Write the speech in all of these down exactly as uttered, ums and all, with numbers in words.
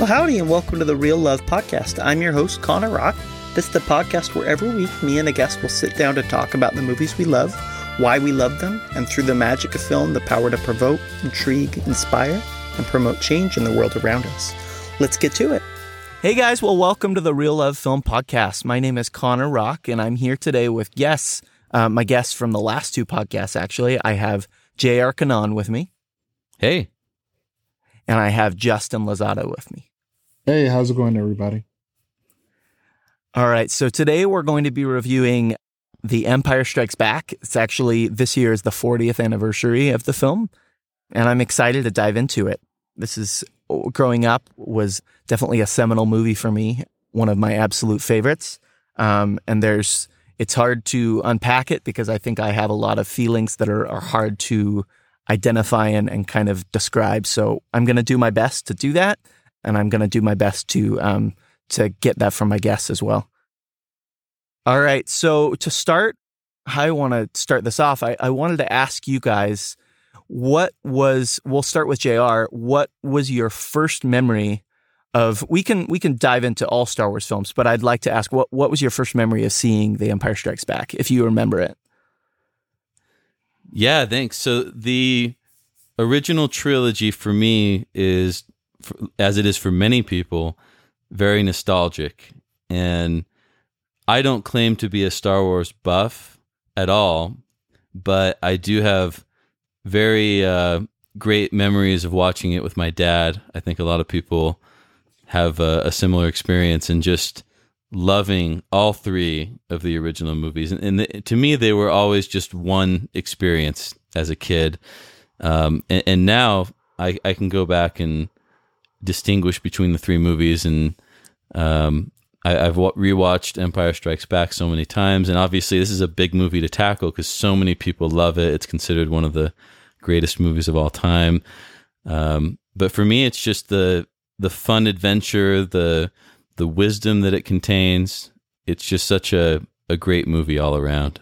howdy, and welcome to the Real Love Podcast. I'm your host, Connor Rock. This is the podcast where every week me and a guest will sit down to talk about the movies we love, why we love them, and through the magic of film, the power to provoke, intrigue, inspire, and promote change in the world around us. Let's get to it. Hey guys, well, welcome to the Real Love Film Podcast. My name is Connor Rock, and I'm here today with guests, uh, my guests from the last two podcasts, actually. I have J R. Kanan with me. Hey. And I have Justin Lozado with me. Hey, how's it going, everybody? All right, so today we're going to be reviewing The Empire Strikes Back. It's actually, this year is the fortieth anniversary of the film, and I'm excited to dive into it. This is, growing up, was definitely a seminal movie for me, one of my absolute favorites. Um, and there's, it's hard to unpack it because I think I have a lot of feelings that are, are hard to identify and, and kind of describe. So I'm going to do my best to do that. And I'm going to do my best to um, to get that from my guests as well. All right. So to start, I want to start this off. I, I wanted to ask you guys, what was, we'll start with J R. What was your first memory of, we can we can dive into all Star Wars films, but I'd like to ask, what, what was your first memory of seeing The Empire Strikes Back, if you remember it? Yeah, thanks. So the original trilogy for me is, as it is for many people, very nostalgic. And I don't claim to be a Star Wars buff at all, but I do have very uh, great memories of watching it with my dad. I think a lot of people have a, a similar experience and just loving all three of the original movies. And, and the, to me, they were always just one experience as a kid. Um, and, and now I, I can go back and distinguish between the three movies, and um, I, I've w- rewatched Empire Strikes Back so many times, and obviously this is a big movie to tackle because so many people love it. It's considered one of the greatest movies of all time. Um, but for me, it's just the the fun adventure, the the wisdom that it contains. It's just such a, a great movie all around.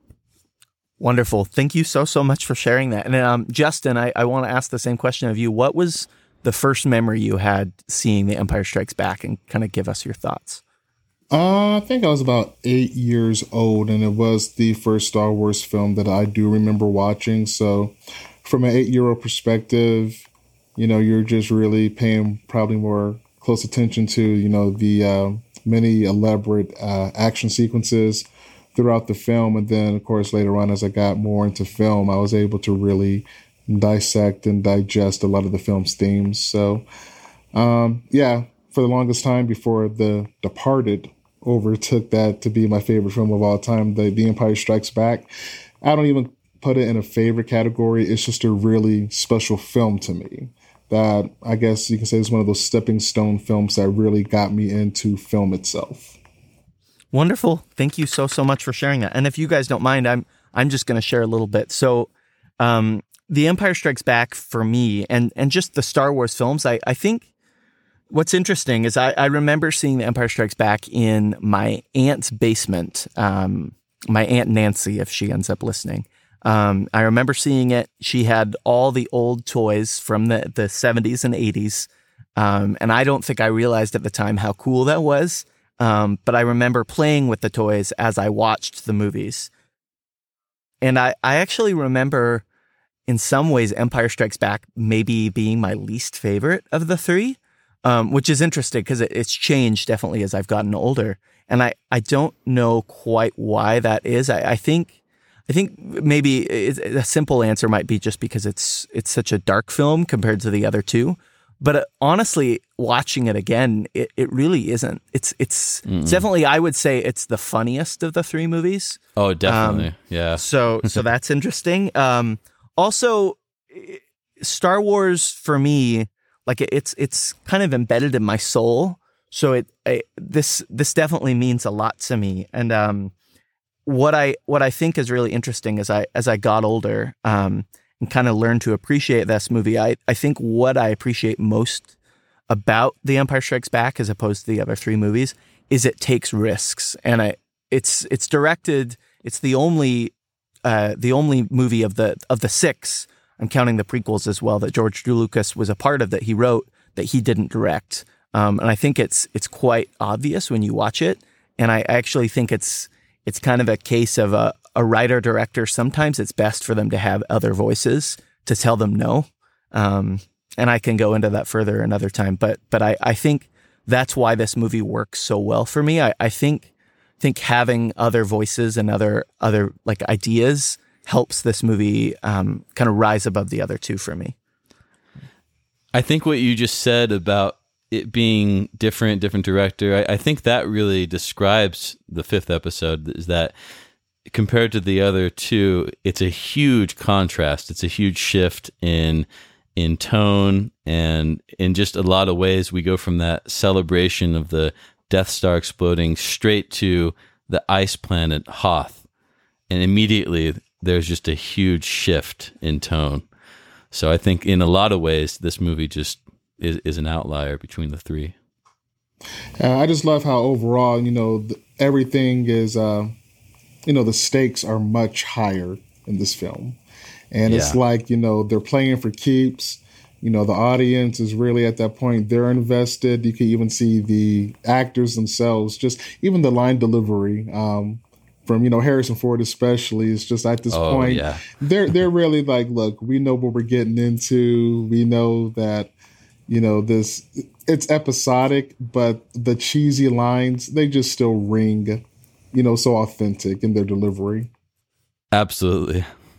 Wonderful. Thank you so, so much for sharing that. And um, Justin, I, I want to ask the same question of you. What was the first memory you had seeing The Empire Strikes Back, and kind of give us your thoughts? Uh, I think I was about eight years old, and it was the first Star Wars film that I do remember watching. So from an eight-year-old perspective, you know, you're just really paying probably more close attention to, you know, the uh, many elaborate uh, action sequences throughout the film. And then, of course, later on, as I got more into film, I was able to really dissect and digest a lot of the film's themes. So, um, yeah, for the longest time before The Departed overtook that to be my favorite film of all time, The, the Empire Strikes Back, I don't even put it in a favorite category. It's just a really special film to me that I guess you can say is one of those stepping stone films that really got me into film itself. Wonderful. Thank you so, so much for sharing that. And if you guys don't mind, I'm I'm just going to share a little bit. So, um, The Empire Strikes Back for me, and and just the Star Wars films, I, I think what's interesting is I, I remember seeing The Empire Strikes Back in my aunt's basement, um, my Aunt Nancy, if she ends up listening. Um, I remember seeing it. She had all the old toys from the, the seventies and eighties, um, and I don't think I realized at the time how cool that was, um, but I remember playing with the toys as I watched the movies. And I, I actually remember, in some ways, Empire Strikes Back maybe being my least favorite of the three, um, which is interesting because it, it's changed definitely as I've gotten older. And I, I don't know quite why that is. I, I think I think maybe it, a simple answer might be just because it's it's such a dark film compared to the other two. But uh, honestly, watching it again, it, it really isn't. It's it's, it's definitely, I would say, it's the funniest of the three movies. Oh, definitely, um, yeah. So so that's interesting. Um, Also, Star Wars for me, like it's it's kind of embedded in my soul. So it, it this this definitely means a lot to me. And um, what I what I think is really interesting as I as I got older um, and kind of learned to appreciate this movie, I I think what I appreciate most about The Empire Strikes Back as opposed to the other three movies is it takes risks, and I it's it's directed. It's the only. Uh, the only movie of the of the six, I'm counting the prequels as well, that George Lucas was a part of, that he wrote, that he didn't direct. Um, and I think it's it's quite obvious when you watch it. And I actually think it's it's kind of a case of a, a writer director. Sometimes it's best for them to have other voices to tell them no. Um, and I can go into that further another time. But but I, I think that's why this movie works so well for me. I, I think think having other voices and other other like ideas helps this movie um, kind of rise above the other two for me. I think what you just said about it being different, different director, I, I think that really describes the fifth episode, is that compared to the other two, it's a huge contrast. It's a huge shift in in tone, and in just a lot of ways we go from that celebration of the Death Star exploding straight to the ice planet Hoth. And immediately there's just a huge shift in tone. So I think in a lot of ways, this movie just is, is an outlier between the three. Uh, I just love how overall, you know, the, everything is, uh, you know, the stakes are much higher in this film. And yeah. It's like, you know, they're playing for keeps. You know, the audience is really at that point, they're invested. You can even see the actors themselves, just even the line delivery um, from, you know, Harrison Ford especially is just at this oh, point. Yeah. they're they're really like, look, we know what we're getting into. We know that, you know, this, it's episodic, but the cheesy lines, they just still ring, you know, so authentic in their delivery. Absolutely.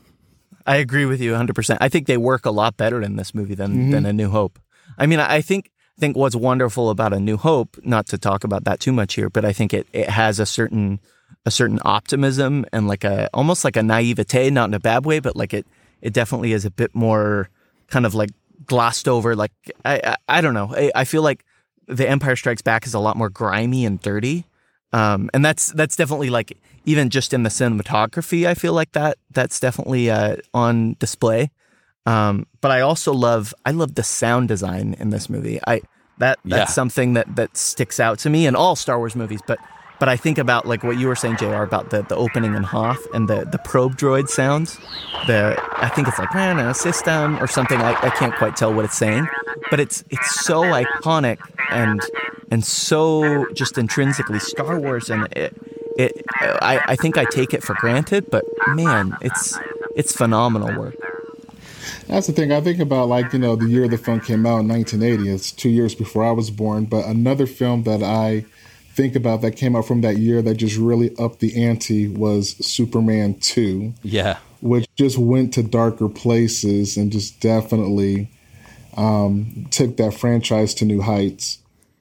I agree with you one hundred percent. I think they work a lot better in this movie than, mm-hmm. than A New Hope. I mean, I think think what's wonderful about A New Hope, not to talk about that too much here, but I think it, it has a certain a certain optimism and like a almost like a naivete, not in a bad way, but like it it definitely is a bit more kind of like glossed over. Like I I, I don't know. I, I feel like The Empire Strikes Back is a lot more grimy and dirty. Um, and that's that's definitely like even just in the cinematography, I feel like that that's definitely uh, on display. Um, but I also love I love the sound design in this movie. I that that's yeah. something that, that sticks out to me in all Star Wars movies. But but I think about like what you were saying, J R, about the, the opening in Hoth and the, the probe droid sounds. The I think it's like man a system or something. I, I can't quite tell what it's saying, but it's it's so iconic and. And so just intrinsically Star Wars, and it, it I, I think I take it for granted, but man, it's it's phenomenal work. That's the thing. I think about, like, you know, the year the film came out in nineteen eighty. It's two years before I was born. But another film that I think about that came out from that year that just really upped the ante was Superman two. Yeah. Which just went to darker places and just definitely um, took that franchise to new heights.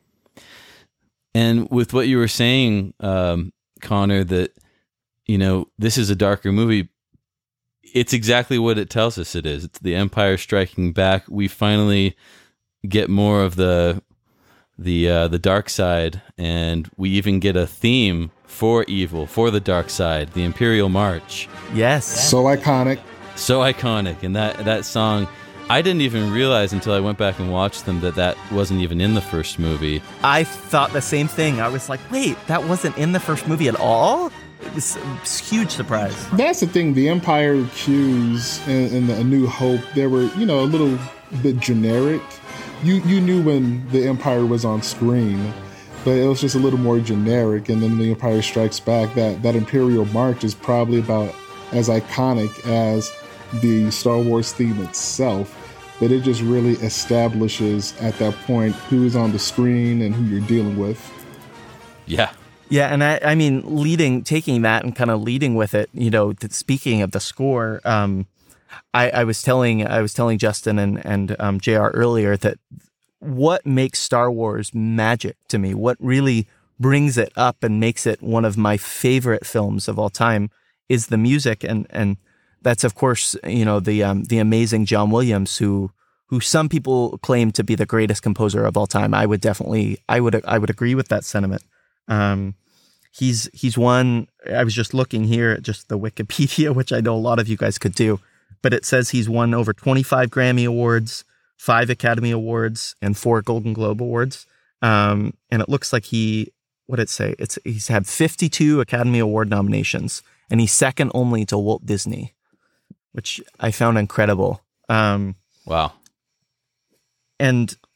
And with what you were saying, um, Connor, that, you know, this is a darker movie, it's exactly what it tells us it is. It's the Empire striking back. We finally get more of the the uh, the dark side, and we even get a theme for evil, for the dark side, the Imperial March. Yes. So iconic. So iconic. And that, that song... I didn't even realize until I went back and watched them that that wasn't even in the first movie. I thought the same thing. I was like, wait, that wasn't in the first movie at all? It was a huge surprise. That's the thing. The Empire cues in, in the A New Hope, they were, you know, a little bit generic. You you knew when the Empire was on screen, but it was just a little more generic. And then The Empire Strikes Back, that, that Imperial March is probably about as iconic as the Star Wars theme itself, but it just really establishes at that point who's on the screen and who you're dealing with. Yeah. Yeah, and I, I mean, leading, taking that and kind of leading with it, you know, th- speaking of the score, um, I, I was telling, I was telling Justin and, and um, J R earlier that what makes Star Wars magic to me, what really brings it up and makes it one of my favorite films of all time is the music. And, and, that's, of course, you know, the um, the amazing John Williams, who who some people claim to be the greatest composer of all time. I would definitely, I would, I would agree with that sentiment. Um, he's he's won. I was just looking here at just the Wikipedia, which I know a lot of you guys could do, but it says he's won over twenty-five Grammy Awards, five Academy Awards, and four Golden Globe Awards. Um, and it looks like he, what did it say? It's he's had fifty-two Academy Award nominations, and he's second only to Walt Disney, which I found incredible. Um, wow. And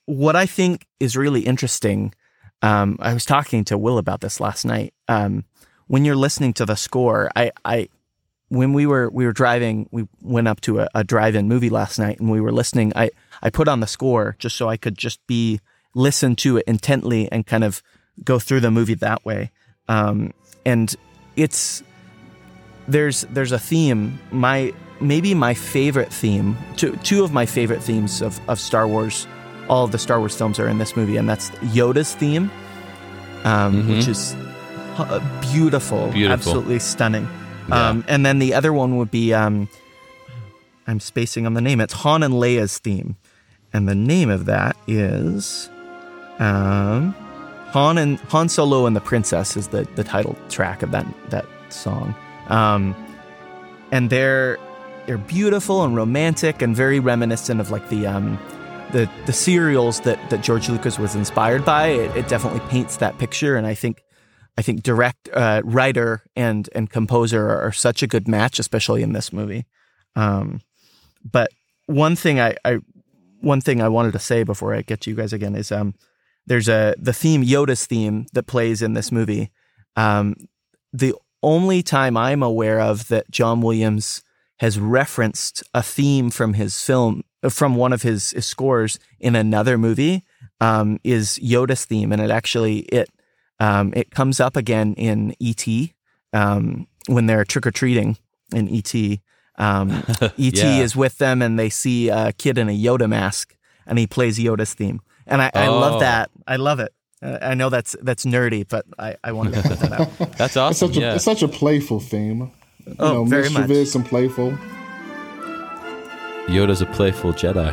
what I think is really interesting, um, I was talking to Will about this last night. Um, when you're listening to the score, I, I, when we were we were driving, we went up to a, a drive-in movie last night, and we were listening. I, I put on the score just so I could just be listen to it intently and kind of go through the movie that way. Um, and it's there's there's a theme. My maybe my favorite theme, two two of my favorite themes of, of Star Wars. All of the Star Wars films are in this movie, and that's Yoda's theme, um, mm-hmm. which is uh, beautiful, beautiful, absolutely stunning. Yeah. Um, and then the other one would be, um, I'm spacing on the name. It's Han and Leia's theme, and the name of that is um, Han and Han Solo and the Princess is the, the title track of that that song. Um, and they're they're beautiful and romantic and very reminiscent of like the. Um, The the serials that, that George Lucas was inspired by. It, it definitely paints that picture, and I think I think direct uh, writer and and composer are, are such a good match, especially in this movie. Um, but one thing I, I one thing I wanted to say before I get to you guys again is um, there's a the theme Yoda's theme that plays in this movie. Um, the only time I'm aware of that John Williams has referenced a theme from his film. From one of his, his scores in another movie um, is Yoda's theme, and it actually it um, it comes up again in E T um, when they're trick or treating in E T. Um, E T yeah. is with them, and they see a kid in a Yoda mask, and he plays Yoda's theme, and I, I oh. love that. I love it. Uh, I know that's that's nerdy, but I, I wanted to put that out. That's awesome. It's such, yeah. a, it's such a playful theme. You oh, know, very much. Mischievous and playful. Yoda's a playful Jedi.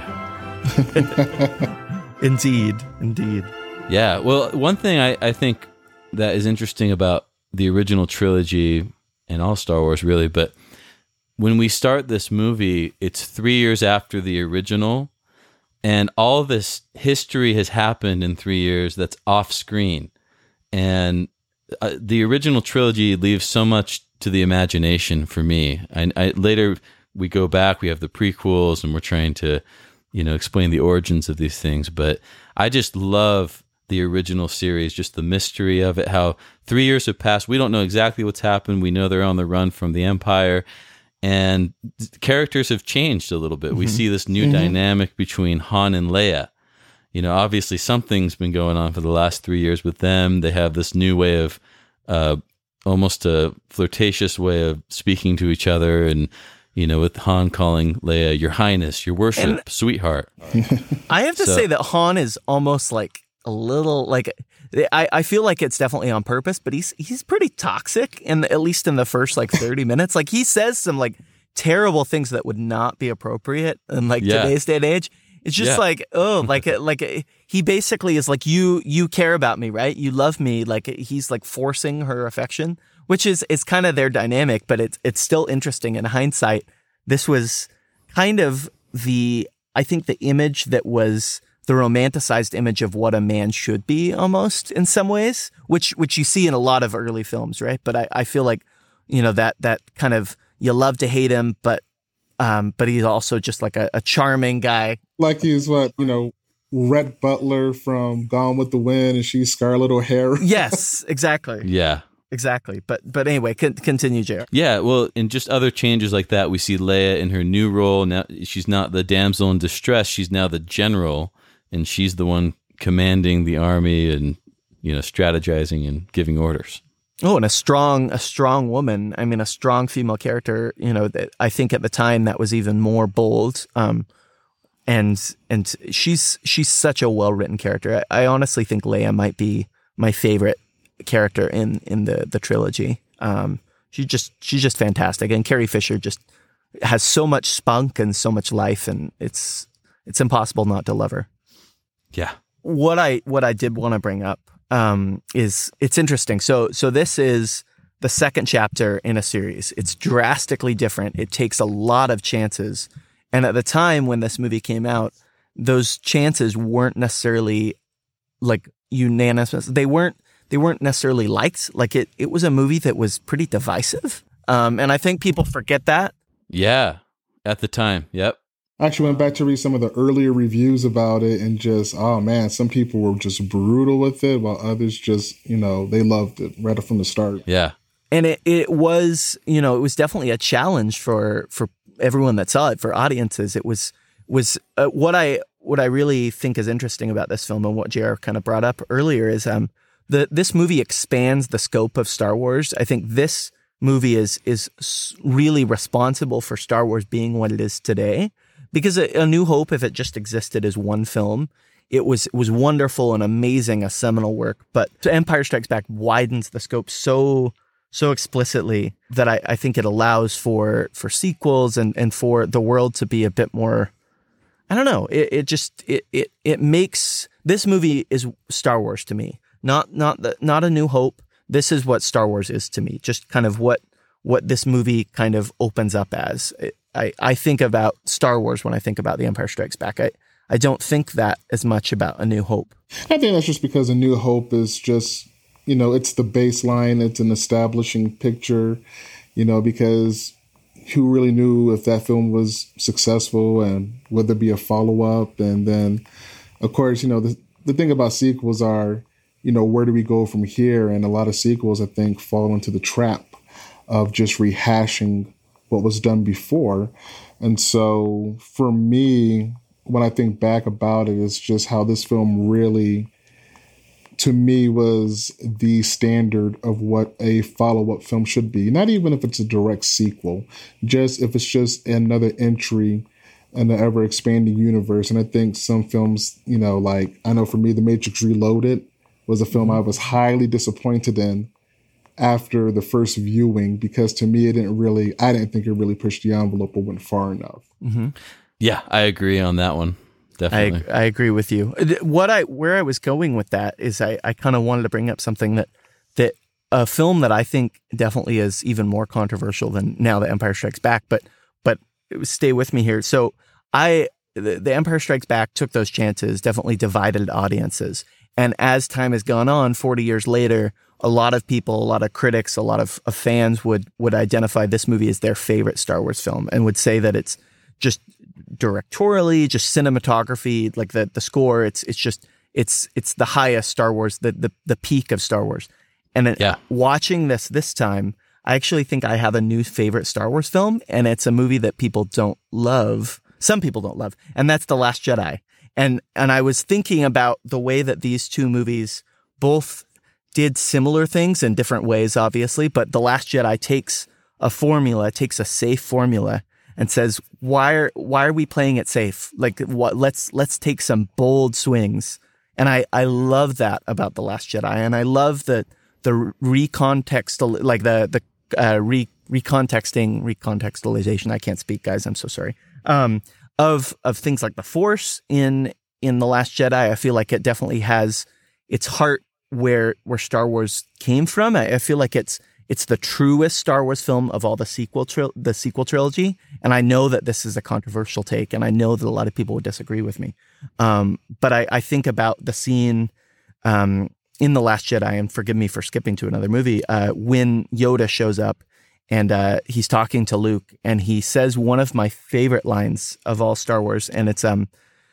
Indeed, indeed. Yeah, well, one thing I, I think that is interesting about the original trilogy and all Star Wars, really, but when we start this movie, it's three years after the original, and all this history has happened in three years that's off screen. And uh, the original trilogy leaves so much to the imagination for me. I, I later... we go back, we have the prequels, and we're trying to, you know, explain the origins of these things. But I just love the original series, just the mystery of it, how three years have passed. We don't know exactly what's happened. We know they're on the run from the Empire, and characters have changed a little bit. Mm-hmm. We see this new mm-hmm. dynamic between Han and Leia. You know, obviously something's been going on for the last three years with them. They have this new way of, uh, almost a flirtatious way of speaking to each other, and you know, with Han calling Leia, Your Highness, Your Worship, and Sweetheart. I have to so, say that Han is almost like a little, like, I, I feel like it's definitely on purpose, but he's he's pretty toxic, in the, at least in the first, like, thirty minutes. Like, he says some, like, terrible things that would not be appropriate in, like, yeah. today's day and age. It's just yeah. like, oh, like, like he basically is like, you you care about me, right? You love me. Like, he's, like, forcing her affection. Which is, is kind of their dynamic, but it's it's still interesting in hindsight. This was kind of the, I think the image that was the romanticized image of what a man should be almost in some ways, which which you see in a lot of early films, right? But I, I feel like, you know, that that kind of, you love to hate him, but um, but he's also just like a, a charming guy. Like he's what, you know, Rhett Butler from Gone with the Wind, and she's Scarlett O'Hara. Yes, exactly. Yeah. Exactly. But but anyway, con- continue, J R. Yeah, well, in just other changes like that, we see Leia in her new role. Now she's not the damsel in distress. She's now the general, and she's the one commanding the army and, you know, strategizing and giving orders. Oh, and a strong a strong woman. I mean, a strong female character, you know, that I think at the time that was even more bold. Um, and and she's she's such a well-written character. I, I honestly think Leia might be my favorite character in in the the trilogy. Um she just she's just fantastic, and Carrie Fisher just has so much spunk and so much life, and it's it's impossible not to love her. Yeah. What I what I did want to bring up um is it's interesting. So so this is the second chapter in a series. It's drastically different. It takes a lot of chances, and at the time when this movie came out, those chances weren't necessarily like unanimous. They weren't They weren't necessarily liked. Like it, it was a movie that was pretty divisive. Um, and I think people forget that. Yeah, at the time. Yep. I actually went back to read some of the earlier reviews about it, and just, oh man, some people were just brutal with it, while others just, you know, they loved it right from the start. Yeah. And it, it was, you know, it was definitely a challenge for, for everyone that saw it, for audiences. It was, was uh, what I, what I really think is interesting about this film, and what J R kind of brought up earlier, is um, the, this movie expands the scope of Star Wars. I think this movie is, is really responsible for Star Wars being what it is today. Because A, A New Hope, if it just existed as one film, it was it was wonderful and amazing, a seminal work. But Empire Strikes Back widens the scope so so explicitly that I, I think it allows for for sequels and, and for the world to be a bit more. I don't know. It it just it it it makes this movie is Star Wars to me. Not not the, not A New Hope. This is what Star Wars is to me. Just kind of what what this movie kind of opens up as. It, I, I think about Star Wars when I think about The Empire Strikes Back. I, I don't think that as much about A New Hope. I think that's just because A New Hope is just, you know, it's the baseline. It's an establishing picture, you know, because who really knew if that film was successful and would there be a follow-up? And then, of course, you know, the, the thing about sequels are, you know, where do we go from here? And a lot of sequels, I think, fall into the trap of just rehashing what was done before. And so for me, when I think back about it, it's just how this film really, to me, was the standard of what a follow-up film should be. Not even if it's a direct sequel, just if it's just another entry in the ever-expanding universe. And I think some films, you know, like, I know for me, The Matrix Reloaded was a film I was highly disappointed in after the first viewing, because to me, it didn't really, I didn't think it really pushed the envelope or went far enough. Mm-hmm. Yeah, I agree on that one. Definitely. I, I agree with you. What I, where I was going with that is I, I kind of wanted to bring up something that, that a film that I think definitely is even more controversial than now The Empire Strikes Back, but, but stay with me here. So I, the, the Empire Strikes Back took those chances, definitely divided audiences. And as time has gone on, forty years later, a lot of people, a lot of critics, a lot of, of fans would would identify this movie as their favorite Star Wars film, and would say that it's just directorially, just cinematography, like the the score, it's it's just it's it's the highest Star Wars, the the, the peak of Star Wars. And then yeah. watching this this time, I actually think I have a new favorite Star Wars film, and it's a movie that people don't love. Some people don't love, and that's The Last Jedi. And and I was thinking about the way that these two movies both did similar things in different ways, obviously, but The Last Jedi takes a formula, takes a safe formula, and says, why are why are we playing it safe? Like, what? Let's let's take some bold swings. And I, I love that about The Last Jedi, and I love the the recontext, like the the uh, re recontexting recontextualization. I can't speak, guys. I'm so sorry. Um, of of things like the Force in in The Last Jedi. I feel like it definitely has its heart where where Star Wars came from. I, I feel like it's it's the truest Star Wars film of all the sequel tri- the sequel trilogy. And I know that this is a controversial take, and I know that a lot of people would disagree with me. Um, but I, I think about the scene um, in The Last Jedi, and forgive me for skipping to another movie, uh, when Yoda shows up and uh, he's talking to Luke, and he says one of my favorite lines of all Star Wars, and it's um,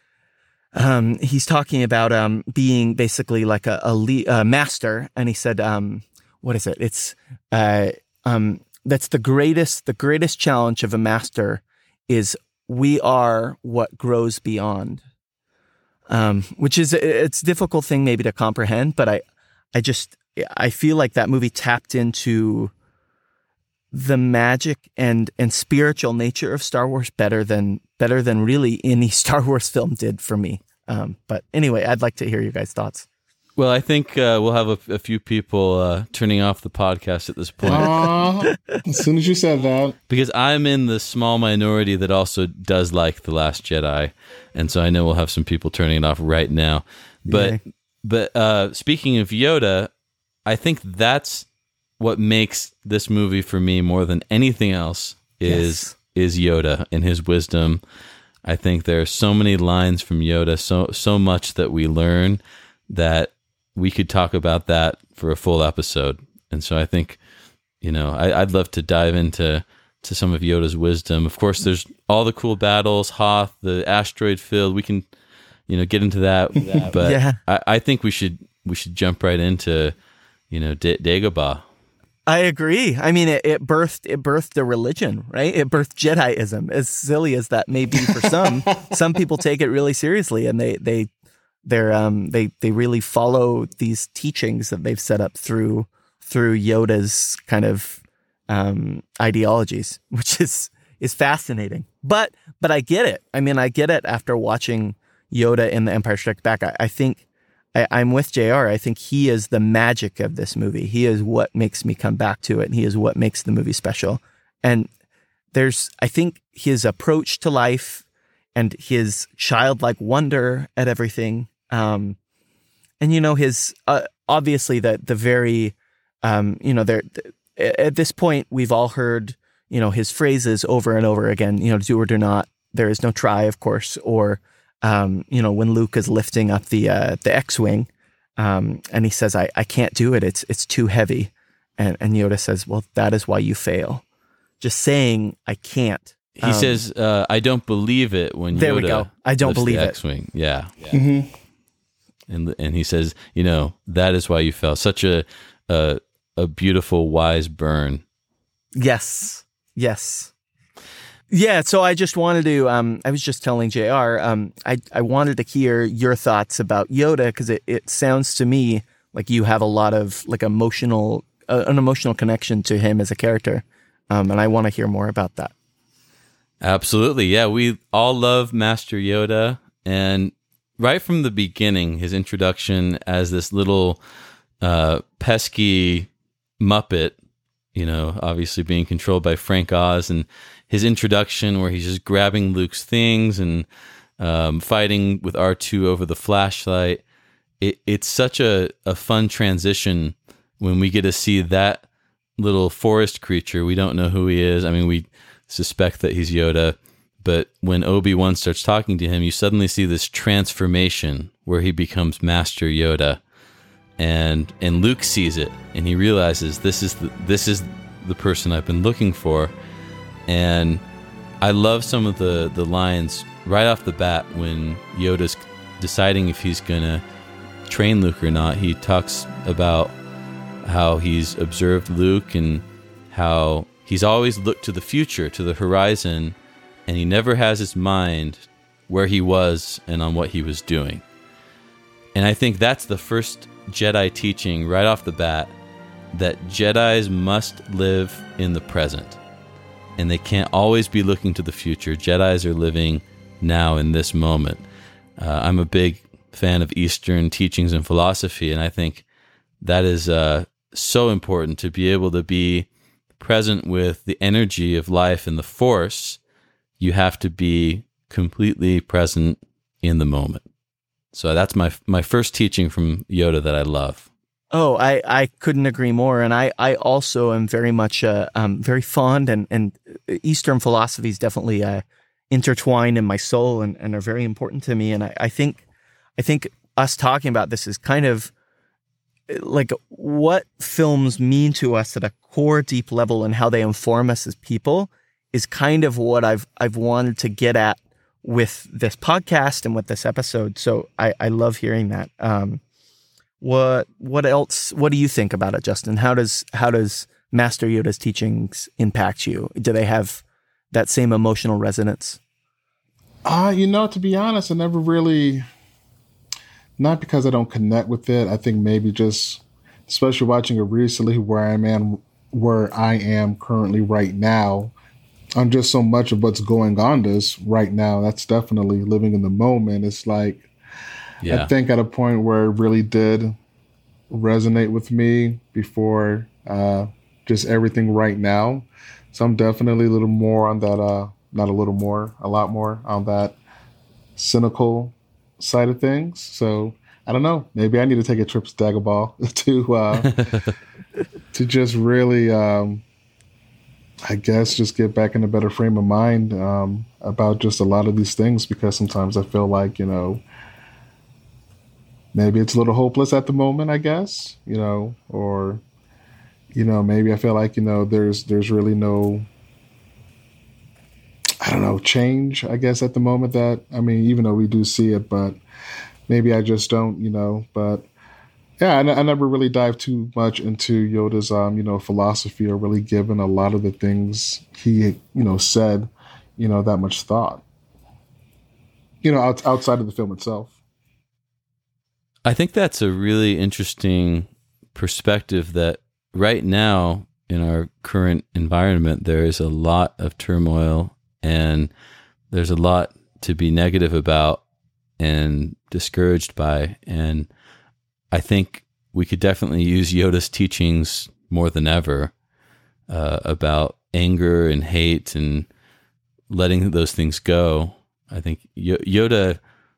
um he's talking about um being basically like a a, le- a master, and he said um what is it? It's uh um that's the greatest the greatest challenge of a master is we are what grows beyond, um which is it's a difficult thing maybe to comprehend, but I I just I feel like that movie tapped into the magic and and spiritual nature of Star Wars better than better than really any Star Wars film did for me. Um, but anyway, I'd like to hear your guys' thoughts. Well, I think uh, we'll have a, a few people uh, turning off the podcast at this point. Uh, as soon as you said that. Because I'm in the small minority that also does like The Last Jedi. And so I know we'll have some people turning it off right now. But, Yeah. but uh, speaking of Yoda, I think that's what makes this movie for me more than anything else is Yes. is Yoda and his wisdom. I think there are so many lines from Yoda, so so much that we learn that we could talk about that for a full episode. And so I think, you know, I, I'd love to dive into to some of Yoda's wisdom. Of course, there's all the cool battles, Hoth, the asteroid field. We can, you know, get into that. But yeah. I, I think we should we should jump right into, you know, D- Dagobah. I agree. I mean, it, it birthed it birthed a religion, right? It birthed Jediism. As silly as that may be for some, some people take it really seriously, and they they they're um they they really follow these teachings that they've set up through through Yoda's kind of um, ideologies, which is is fascinating. But but I get it. I mean, I get it after watching Yoda in The Empire Strikes Back. I, I think I, I'm with J R. I think he is the magic of this movie. He is what makes me come back to it. And he is what makes the movie special. And there's, I think, his approach to life and his childlike wonder at everything. Um, and, you know, his uh, obviously the the very, um, you know, there. At this point, we've all heard, you know, his phrases over and over again, you know, do or do not. There is no try, of course. Or, um, you know, when Luke is lifting up the uh, the X-Wing um, and he says, I, I can't do it. It's it's too heavy. And, and Yoda says, well, that is why you fail. Just saying, I can't. He um, says, uh, I don't believe it when there Yoda we go. I don't lifts believe the it. X-Wing. Yeah. yeah. Mm-hmm. And and he says, you know, that is why you fell. Such a a, a beautiful, wise burn. Yes. Yes. Yeah. So I just wanted to, um, I was just telling J R, um, I, I wanted to hear your thoughts about Yoda because it, it sounds to me like you have a lot of like emotional, uh, an emotional connection to him as a character. Um, and I want to hear more about that. Absolutely. Yeah. We all love Master Yoda. And right from the beginning, his introduction as this little uh, pesky Muppet, you know, obviously being controlled by Frank Oz, and his introduction where he's just grabbing Luke's things and um, fighting with R two over the flashlight. It, it's such a, a fun transition when we get to see that little forest creature. We don't know who he is. I mean, we suspect that he's Yoda, but when Obi-Wan starts talking to him, you suddenly see this transformation where he becomes Master Yoda. And and Luke sees it, and he realizes this is the, this is the person I've been looking for. And I love some of the, the lines right off the bat when Yoda's deciding if he's going to train Luke or not. He talks about how he's observed Luke and how he's always looked to the future, to the horizon, and he never has his mind where he was and on what he was doing. And I think that's the first Jedi teaching right off the bat, that Jedis must live in the present. And they can't always be looking to the future. Jedis are living now in this moment. Uh, I'm a big fan of Eastern teachings and philosophy, and I think that is uh, so important to be able to be present with the energy of life and the Force. You have to be completely present in the moment. So that's my my first teaching from Yoda that I love. Oh, I, I couldn't agree more. And I, I also am very much uh, um, very fond, and, and Eastern philosophies definitely uh, intertwine in my soul and, and are very important to me. And I, I think I think us talking about this is kind of like what films mean to us at a core deep level and how they inform us as people is kind of what I've I've wanted to get at with this podcast and with this episode. So I, I love hearing that. Um, what what else? What do you think about it, Justin? How does how does Master Yoda's teachings impact you? Do they have that same emotional resonance? Uh, you know, to be honest, I never really, not because I don't connect with it. I think maybe just, especially watching it recently, where I am, where I am currently right now, on just so much of what's going on this right now. That's definitely living in the moment. It's like, yeah. I think at a point where it really did resonate with me before uh, just everything right now. So I'm definitely a little more on that, uh, not a little more, a lot more on that cynical side of things. So I don't know, maybe I need to take a trip to Dagobah to, uh, to just really, um, I guess just get back in a better frame of mind um, about just a lot of these things, because sometimes I feel like, you know, maybe it's a little hopeless at the moment, I guess, you know, or, you know, maybe I feel like, you know, there's there's really no I don't know, change, I guess, at the moment that, I mean, even though we do see it, but maybe I just don't, you know, but yeah, I, I never really dived too much into Yoda's, um, you know, philosophy or really given a lot of the things he, you know, said, you know, that much thought, you know, out, outside of the film itself. I think that's a really interesting perspective that right now in our current environment, there is a lot of turmoil and there's a lot to be negative about and discouraged by. And I think we could definitely use Yoda's teachings more than ever uh, about anger and hate and letting those things go. I think Yoda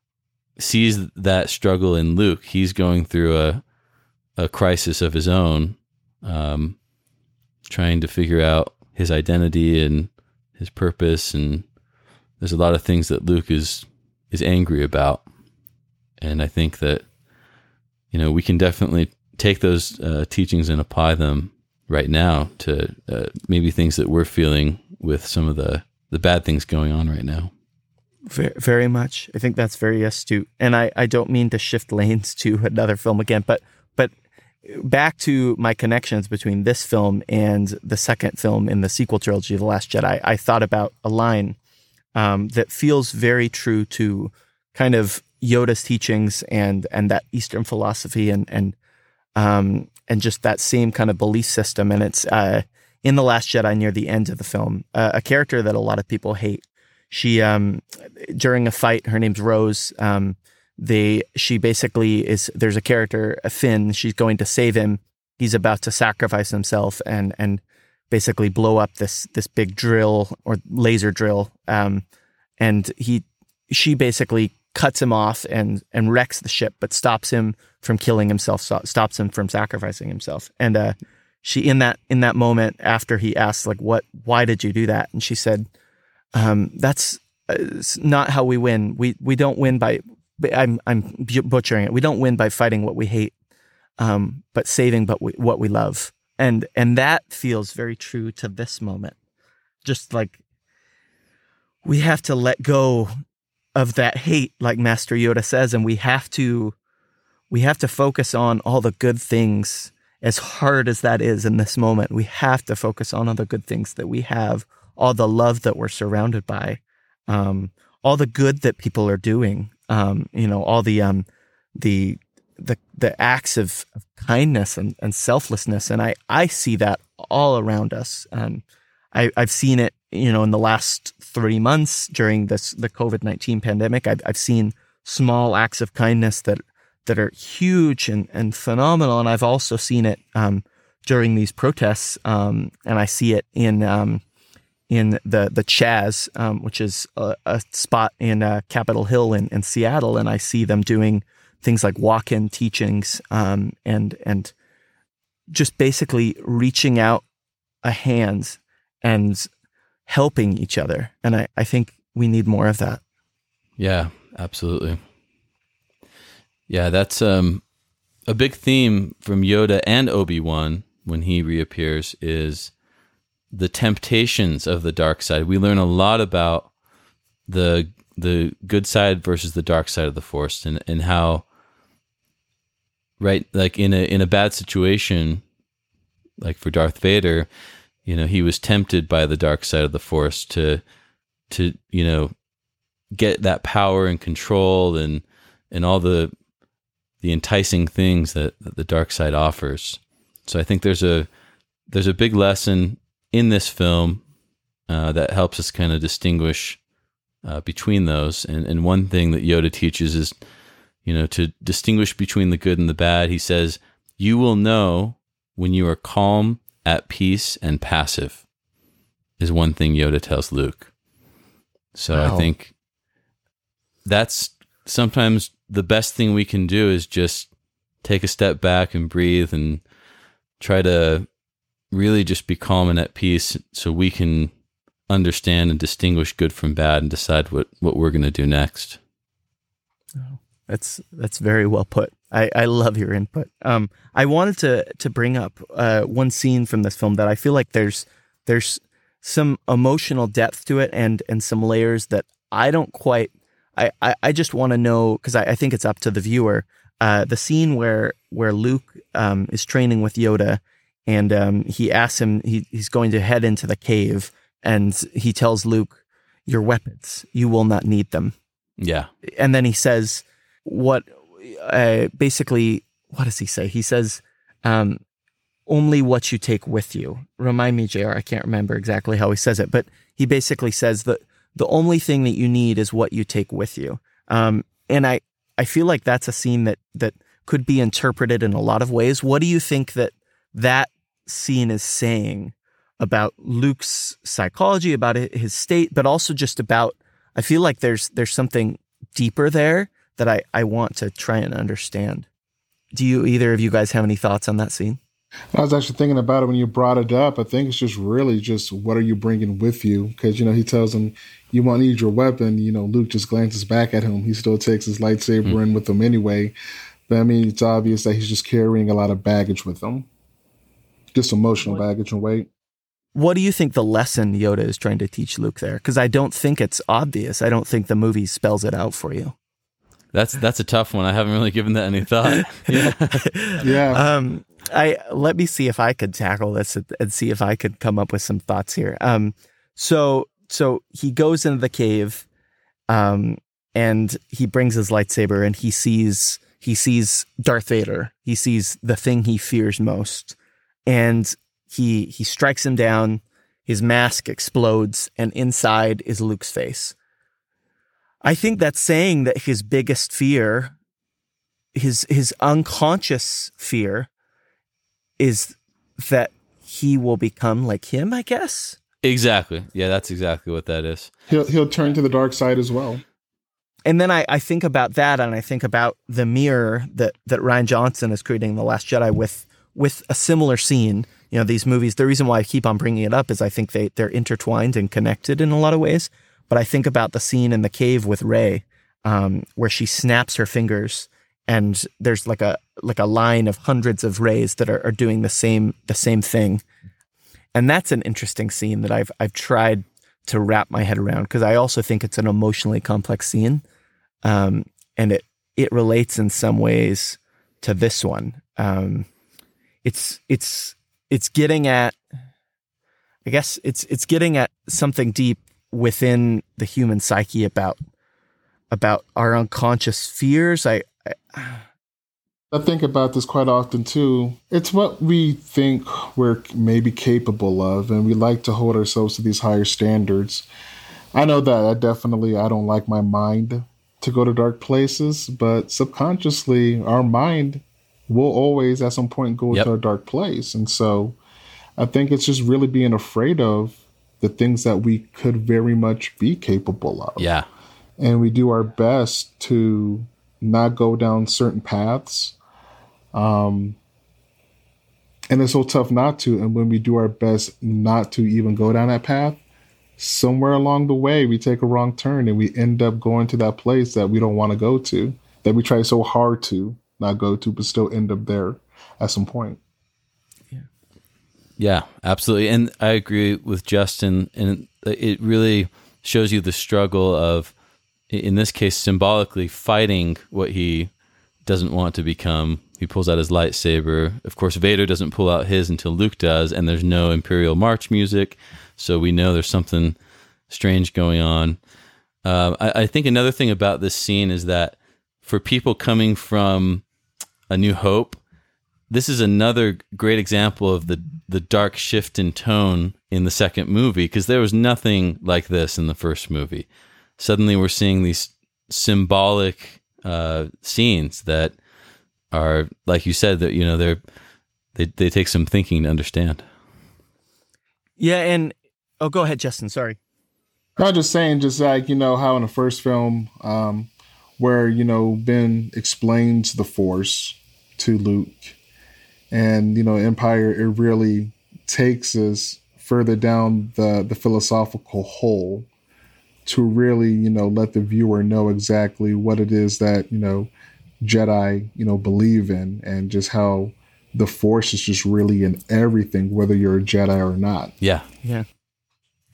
sees that struggle in Luke. He's going through a a crisis of his own, um, trying to figure out his identity and his purpose. And there's a lot of things that Luke is is angry about. And I think that, you know, we can definitely take those uh, teachings and apply them right now to uh, maybe things that we're feeling with some of the, the bad things going on right now. Very, very much. I think that's very astute. And I, I don't mean to shift lanes to another film again, but but back to my connections between this film and the second film in the sequel trilogy, The Last Jedi, I thought about a line um, that feels very true to kind of Yoda's teachings and and that Eastern philosophy and and um, and just that same kind of belief system. And it's uh, in The Last Jedi near the end of the film, uh, a character that a lot of people hate. She, um, during a fight, her name's Rose. Um, they, she basically is, there's a character, a Finn, she's going to save him. He's about to sacrifice himself and, and basically blow up this, this big drill or laser drill. Um, and he, she basically cuts him off and, and wrecks the ship, but stops him from killing himself, stops him from sacrificing himself. And, uh, she, in that, in that moment after he asked, like, what, why did you do that? And she said, Um, that's uh, not how we win. We we don't win by. I'm I'm butchering it. We don't win by fighting what we hate, um, but saving but we, what we love. And and that feels very true to this moment. Just like we have to let go of that hate, like Master Yoda says, and we have to we have to focus on all the good things. As hard as that is in this moment, we have to focus on all the good things that we have. All the love that we're surrounded by, um, all the good that people are doing, um, you know, all the um, the the the acts of, of kindness and, and selflessness, and I, I see that all around us. And I, I've seen it, you know, in the last three months during this the COVID nineteen pandemic. I've I've seen small acts of kindness that that are huge and, and phenomenal, and I've also seen it um, during these protests, um, and I see it in. Um, in the the Chaz, um, which is a, a spot in uh, Capitol Hill in, in Seattle, and I see them doing things like walk-in teachings um, and and just basically reaching out a hand and helping each other. And I, I think we need more of that. Yeah, absolutely. Yeah, that's um, a big theme from Yoda and Obi-Wan when he reappears is the temptations of the dark side. We learn a lot about the the good side versus the dark side of the Force, and, and how, right, like in a in a bad situation, like for Darth Vader, you know, he was tempted by the dark side of the Force to to you know get that power and control and and all the the enticing things that, that the dark side offers. So I think there's a there's a big lesson in this film uh, that helps us kind of distinguish uh, between those. And, and one thing that Yoda teaches is, you know, to distinguish between the good and the bad. He says, you will know when you are calm, at peace, and passive, is one thing Yoda tells Luke. So wow. I think that's sometimes the best thing we can do is just take a step back and breathe and try to really just be calm and at peace so we can understand and distinguish good from bad and decide what, what we're going to do next. Oh, that's that's very well put. I, I love your input. Um, I wanted to to bring up uh, one scene from this film that I feel like there's there's some emotional depth to it and and some layers that I don't quite. I I, I just want to know, because I, I think it's up to the viewer. Uh, the scene where where Luke um, is training with Yoda, and um, he asks him, he, he's going to head into the cave, and he tells Luke, "Your weapons, you will not need them." Yeah, and then he says, "What?" Uh, basically, what does he say? He says, um, "Only what you take with you." Remind me, J R. I can't remember exactly how he says it, but he basically says that the only thing that you need is what you take with you. Um, and I. I feel like that's a scene that, that could be interpreted in a lot of ways. What do you think that that scene is saying about Luke's psychology, about his state, but also just about, I feel like there's there's something deeper there that I, I want to try and understand. Do you, either of you guys have any thoughts on that scene? I was actually thinking about it when you brought it up. I think it's just really just what are you bringing with you? Because, you know, he tells him, you won't need your weapon. You know, Luke just glances back at him. He still takes his lightsaber mm-hmm. in with him anyway. But I mean, it's obvious that he's just carrying a lot of baggage with him. Just emotional what, baggage and weight. What do you think the lesson Yoda is trying to teach Luke there? Because I don't think it's obvious. I don't think the movie spells it out for you. That's that's a tough one. I haven't really given that any thought. yeah. yeah. Um, I let me see if I could tackle this and, and see if I could come up with some thoughts here. Um, so so he goes into the cave, um, and he brings his lightsaber, and he sees he sees Darth Vader. He sees the thing he fears most, and he he strikes him down. His mask explodes, and inside is Luke's face. I think that's saying that his biggest fear, his his unconscious fear, is that he will become like him, I guess. Exactly. Yeah, that's exactly what that is. He'll he'll turn to the dark side as well. And then I, I think about that, and I think about the mirror that, that Rian Johnson is creating in The Last Jedi with with a similar scene. You know, these movies, the reason why I keep on bringing it up is I think they, they're intertwined and connected in a lot of ways. But I think about the scene in the cave with Rey, um, where she snaps her fingers, and there's like a like a line of hundreds of Reys that are, are doing the same the same thing, and that's an interesting scene that I've I've tried to wrap my head around, because I also think it's an emotionally complex scene, um, and it it relates in some ways to this one. Um, it's it's it's getting at, I guess it's it's getting at something deep within the human psyche about about our unconscious fears. I, I I think about this quite often too. It's what we think we're maybe capable of, and we like to hold ourselves to these higher standards. I know that I definitely I don't like my mind to go to dark places, but subconsciously our mind will always at some point go yep. to a dark place. And so I think it's just really being afraid of the things that we could very much be capable of. Yeah. And we do our best to not go down certain paths. Um, and it's so tough not to. And when we do our best not to even go down that path, somewhere along the way, we take a wrong turn and we end up going to that place that we don't want to go to, that we try so hard to not go to, but still end up there at some point. Yeah, absolutely. And I agree with Justin. And it really shows you the struggle of, in this case, symbolically fighting what he doesn't want to become. He pulls out his lightsaber. Of course, Vader doesn't pull out his until Luke does, and there's no Imperial March music. So we know there's something strange going on. Uh, I, I think another thing about this scene is that for people coming from A New Hope, this is another great example of the, the dark shift in tone in the second movie, because there was nothing like this in the first movie. Suddenly we're seeing these symbolic uh, scenes that are, like you said, that, you know, they're, they they take some thinking to understand. Yeah, and, oh, go ahead, Justin, sorry. I was just saying, just like, you know, how in the first film, um, where, you know, Ben explains the Force to Luke, and, you know, Empire, it really takes us further down the, the philosophical hole to really, you know, let the viewer know exactly what it is that, you know, Jedi, you know, believe in, and just how the Force is just really in everything, whether you're a Jedi or not. Yeah. Yeah.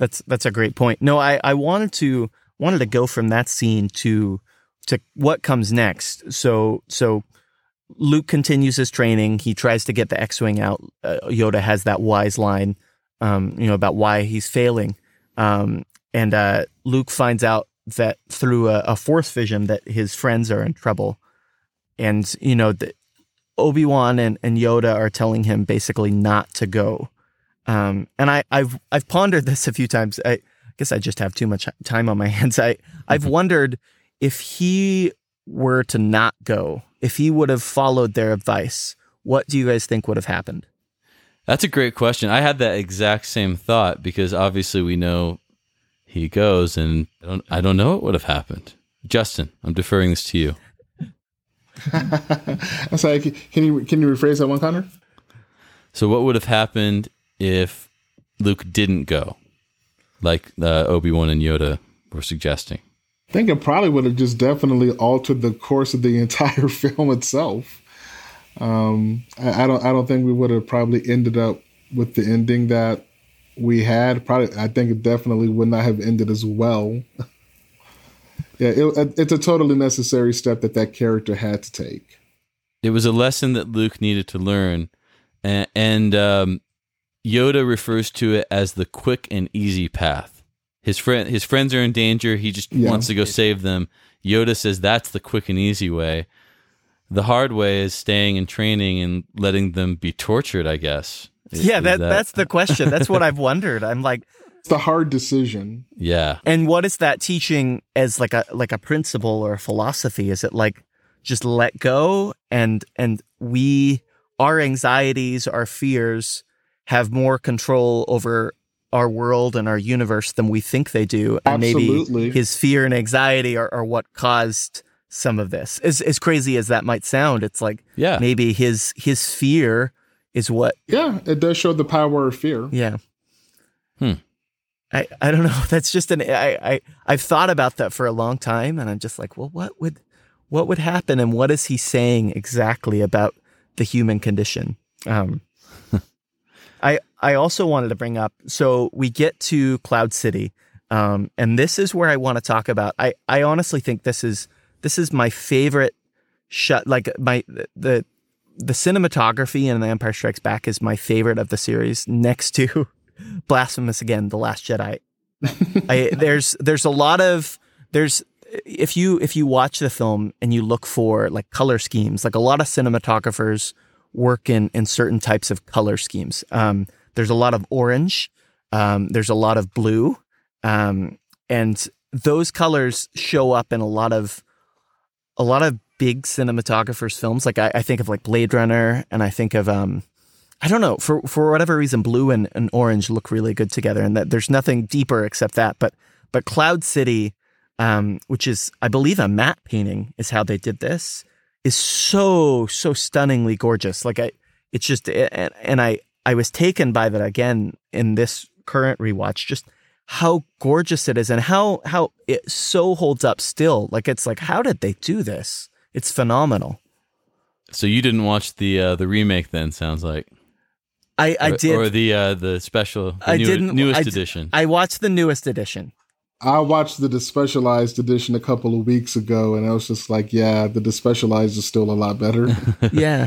That's that's a great point. No, I, I wanted to wanted to go from that scene to to what comes next. So so Luke continues his training. He tries to get the X-wing out. Uh, Yoda has that wise line, um, you know, about why he's failing. Um, and uh, Luke finds out that through a, a Force vision that his friends are in trouble. And, you know, the, Obi-Wan and, and Yoda are telling him basically not to go. Um, and I, I've I've pondered this a few times. I guess I just have too much time on my hands. I, I've wondered if he were to not go, if he would have followed their advice, what do you guys think would have happened? That's a great question. I had that exact same thought because obviously we know he goes, and I don't, I don't know what would have happened. Justin, I'm deferring this to you. I'm sorry. Can you can you rephrase that one, Connor? So, what would have happened if Luke didn't go, like uh, Obi-Wan and Yoda were suggesting? I think it probably would have just definitely altered the course of the entire film itself. Um, I, I don't. I don't think we would have probably ended up with the ending that we had. Probably, I think it definitely would not have ended as well. Yeah, it, it's a totally necessary step that that character had to take. It was a lesson that Luke needed to learn, and, and um, Yoda refers to it as the quick and easy path. His friend, his friends are in danger. He just yeah. wants to go save them. Yoda says that's the quick and easy way. The hard way is staying and training and letting them be tortured, I guess. Is, yeah, is that, that that's the question. That's what I've wondered. I'm like, it's the hard decision. Yeah. And what is that teaching as like a like a principle or a philosophy? Is it like just let go and and we our anxieties, our fears have more control over our world and our universe than we think they do. And Absolutely. Maybe his fear and anxiety are, are what caused some of this. As as crazy as that might sound, it's like yeah. maybe his his fear is what Yeah, it does show the power of fear. Yeah. Hmm. I, I don't know. That's just an I, I I've thought about that for a long time, and I'm just like, well, what would what would happen, and what is he saying exactly about the human condition? Um, I I also wanted to bring up. So we get to Cloud City, um, and this is where I want to talk about. I, I honestly think this is this is my favorite shot. Like my the the cinematography in The Empire Strikes Back is my favorite of the series, next to Blasphemous again, The Last Jedi. I, there's there's a lot of there's if you if you watch the film and you look for like color schemes, like a lot of cinematographers work in in certain types of color schemes. Um, there's a lot of orange, um, there's a lot of blue, um, and those colors show up in a lot of a lot of big cinematographers' films. Like I, I think of like Blade Runner, and I think of um. I don't know, for for whatever reason, blue and, and orange look really good together, and that there's nothing deeper except that. But but Cloud City, um, which is, I believe, a matte painting, is how they did this, is so, so stunningly gorgeous. Like I, it's just, and, and I, I was taken by that again in this current rewatch, just how gorgeous it is and how, how it so holds up still. Like, it's like, how did they do this? It's phenomenal. So you didn't watch the uh, the remake then, sounds like. I, I or, did. Or the uh, the special, the I new, didn't, newest I, edition. I watched the newest edition. I watched the Despecialized edition a couple of weeks ago, and I was just like, yeah, the Despecialized is still a lot better. Yeah.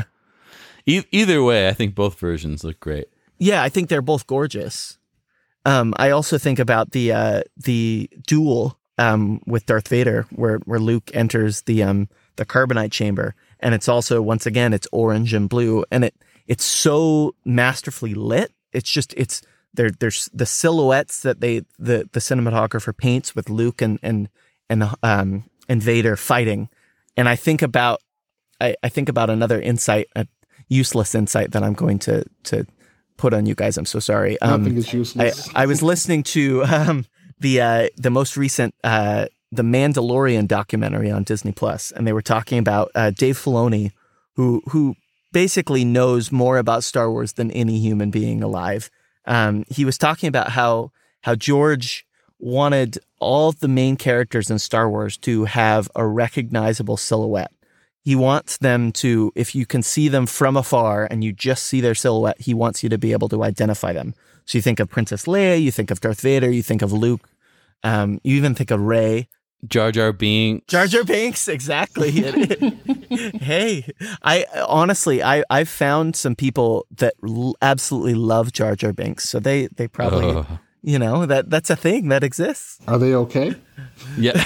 E- either way, I think both versions look great. Yeah, I think they're both gorgeous. Um, I also think about the uh, the duel um, with Darth Vader, where where Luke enters the um, the carbonite chamber, and it's also, once again, it's orange and blue, and it it's so masterfully lit. It's just it's there. There's the silhouettes that they the the cinematographer paints with Luke and and and um and Vader fighting, and I think about I, I think about another insight, a useless insight that I'm going to to put on you guys. I'm so sorry. Um, Nothing is useless. I, I was listening to um, the uh, the most recent uh, the Mandalorian documentary on Disney Plus, and they were talking about uh, Dave Filoni, who who basically knows more about Star Wars than any human being alive. Um, he was talking about how how George wanted all of the main characters in Star Wars to have a recognizable silhouette. He wants them to, if you can see them from afar and you just see their silhouette, he wants you to be able to identify them. So you think of Princess Leia, you think of Darth Vader, you think of Luke, um, you even think of Rey. Jar Jar Binks. Jar Jar Binks, exactly. Hey, I honestly, I I've found some people that l- absolutely love Jar Jar Binks, so they they probably, Oh. you know, that that's a thing that exists. Are they okay? Yeah.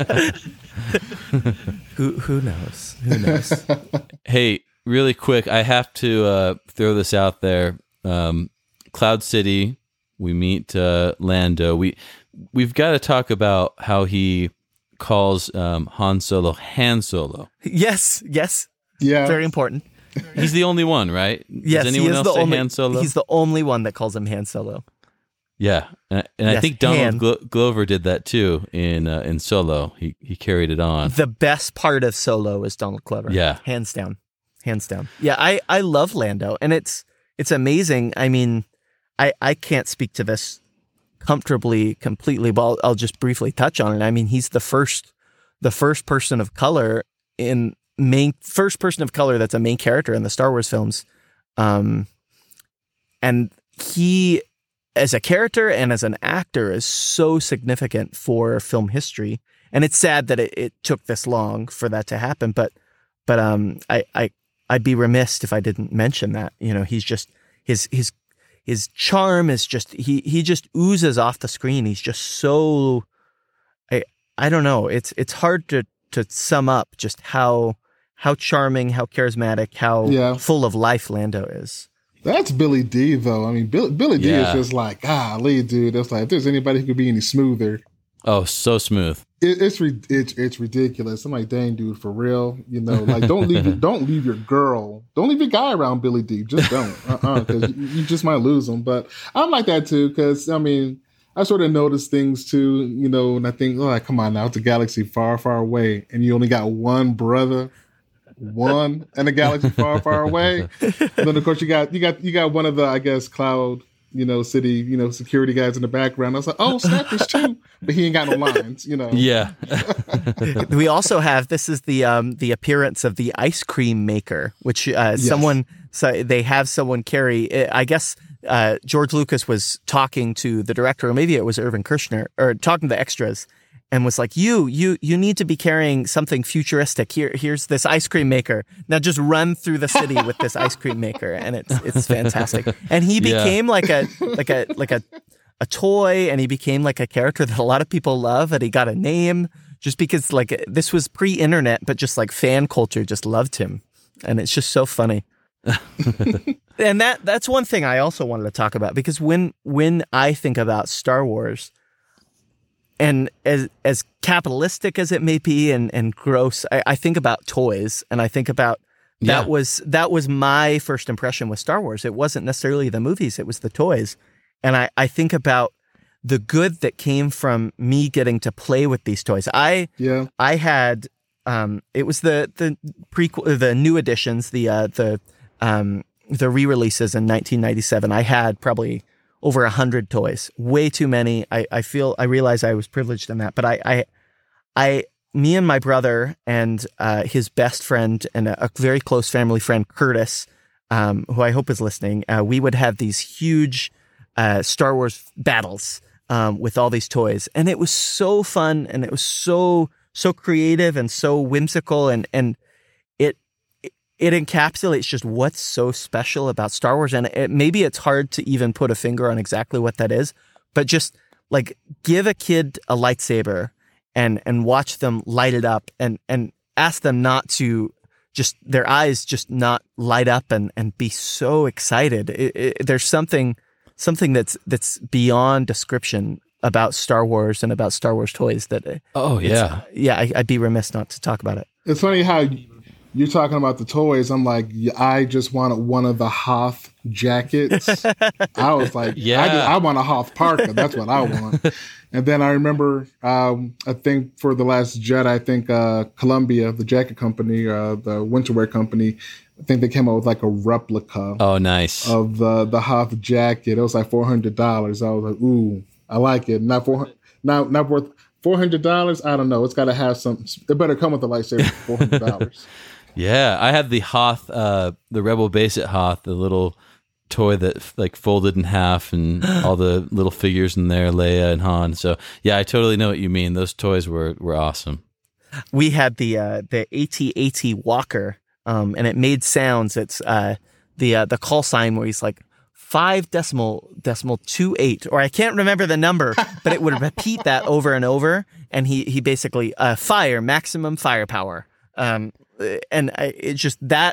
Who who knows? Who knows? Hey, really quick, I have to uh, throw this out there. Um, Cloud City, we meet uh, Lando. We we've got to talk about how he calls um, Han Solo Han Solo. Yes, yes, Yeah. very important. He's the only one, right? Yes, Does anyone he is else the say only. Han Solo? He's the only one that calls him Han Solo. Yeah, and, and I Yes, think Donald Han. Glo- Glover did that too in uh, in Solo. He he carried it on. The best part of Solo is Donald Glover. Yeah. hands down, hands down. Yeah, I I love Lando, and it's it's amazing. I mean, I I can't speak to this comfortably, completely, but I'll, I'll just briefly touch on it. I mean, he's the first the first person of color in main first person of color that's a main character in the Star Wars films, um, and he, as a character and as an actor, is so significant for film history. And it's sad that it, it took this long for that to happen. But, but um, I, I, I'd be remiss if I didn't mention that. You know, he's just his his his charm is just he he just oozes off the screen. He's just so, I I don't know. It's it's hard to to sum up just how how charming, how charismatic, how Yeah. full of life Lando is. That's Billy D, though. I mean, Bill, Billy D Yeah. is just like, golly, dude. It's like, if there's anybody who could be any smoother, Oh, so smooth. it, it's, ri- it's it's ridiculous. I'm like, dang, dude, for real. You know, like, don't leave your, don't leave your girl, don't leave your guy around Billy D. Just don't, uh-uh, because you, you just might lose him. But I'm like that too, because I mean, I sort of notice things too, you know, and I think, oh, like, come on now, it's a galaxy far, far away, and you only got one brother. One in a galaxy far, far away. And then of course you got you got you got one of the, I guess, Cloud, you know, City, you know, security guys in the background. I was like, oh snap, there's two. But he ain't got no lines, you know. Yeah. We also have this is the um the appearance of the ice cream maker, which uh, someone so they have someone carry. I guess uh, George Lucas was talking to the director, or maybe it was Irvin Kershner, or talking to the extras, and was like, "You, you, you need to be carrying something futuristic. Here, here's this ice cream maker. Now just run through the city with this ice cream maker," and it's it's fantastic. And he Yeah. became like a like a like a a toy, and he became like a character that a lot of people love, and he got a name just because like this was pre-internet, but just like fan culture just loved him, and it's just so funny. And that that's one thing I also wanted to talk about, because when when I think about Star Wars, and as as capitalistic as it may be and, and gross, I, I think about toys, and I think about that Yeah. was that was my first impression with Star Wars. It wasn't necessarily the movies, it was the toys. And I, I think about the good that came from me getting to play with these toys. I Yeah. I had um it was the the prequel the new editions, the uh the um the re-releases in nineteen ninety-seven. I had probably over a hundred toys, way too many. I, I feel, I realize I was privileged in that, but I, I, I, me and my brother and uh, his best friend and a, a very close family friend, Curtis, um, who I hope is listening, uh, we would have these huge uh, Star Wars battles um, with all these toys. And it was so fun, and it was so, so creative and so whimsical, and, and it, it encapsulates just what's so special about Star Wars. And it, maybe it's hard to even put a finger on exactly what that is, but just like give a kid a lightsaber and, and watch them light it up, and, and ask them not to just, their eyes just not light up and, and be so excited. It, it, there's something, something that's, that's beyond description about Star Wars and about Star Wars toys that, uh, Oh yeah. yeah, I, I'd be remiss not to talk about it. It's funny how you're talking about the toys. I'm like, I just wanted one of the Hoth jackets. I was like, Yeah. I, just, I want a Hoth parka. That's what I want. And then I remember, um, I think for The Last Jedi, I think uh, Columbia, the jacket company, uh, the winterwear company, I think they came out with like a replica Oh, nice. of the the Hoth jacket. It was like four hundred dollars. I was like, ooh, I like it. Not four, not not worth four hundred dollars. I don't know. It's got to have some. It better come with the lightsaber for four hundred dollars. Yeah, I had the Hoth, uh, the Rebel base at Hoth, the little toy that like folded in half and all the little figures in there, Leia and Han. So yeah, I totally know what you mean. Those toys were were awesome. We had the uh, the AT-AT Walker, um, and it made sounds. It's uh, the uh, the call sign where he's like five decimal decimal two eight, or I can't remember the number, but it would repeat that over and over. And he he basically uh, fire maximum firepower, um, and I, it's just that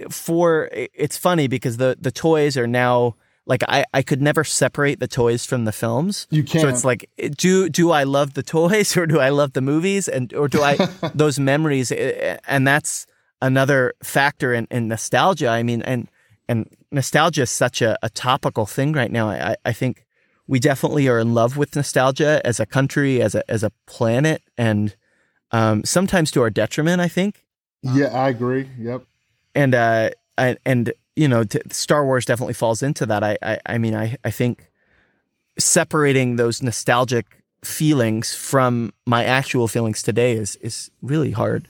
for it's funny because the the toys are now. Like I, I could never separate the toys from the films. You can't. So it's like, do do I love the toys or do I love the movies, and or do I those memories? And that's another factor in, in nostalgia. I mean, and and nostalgia is such a, a topical thing right now. I, I think we definitely are in love with nostalgia as a country, as a as a planet, and um, sometimes to our detriment. I think. Yeah, I agree. Yep. And uh, and. and you know, t- Star Wars definitely falls into that. I, I, I mean, I, I think separating those nostalgic feelings from my actual feelings today is, is really hard.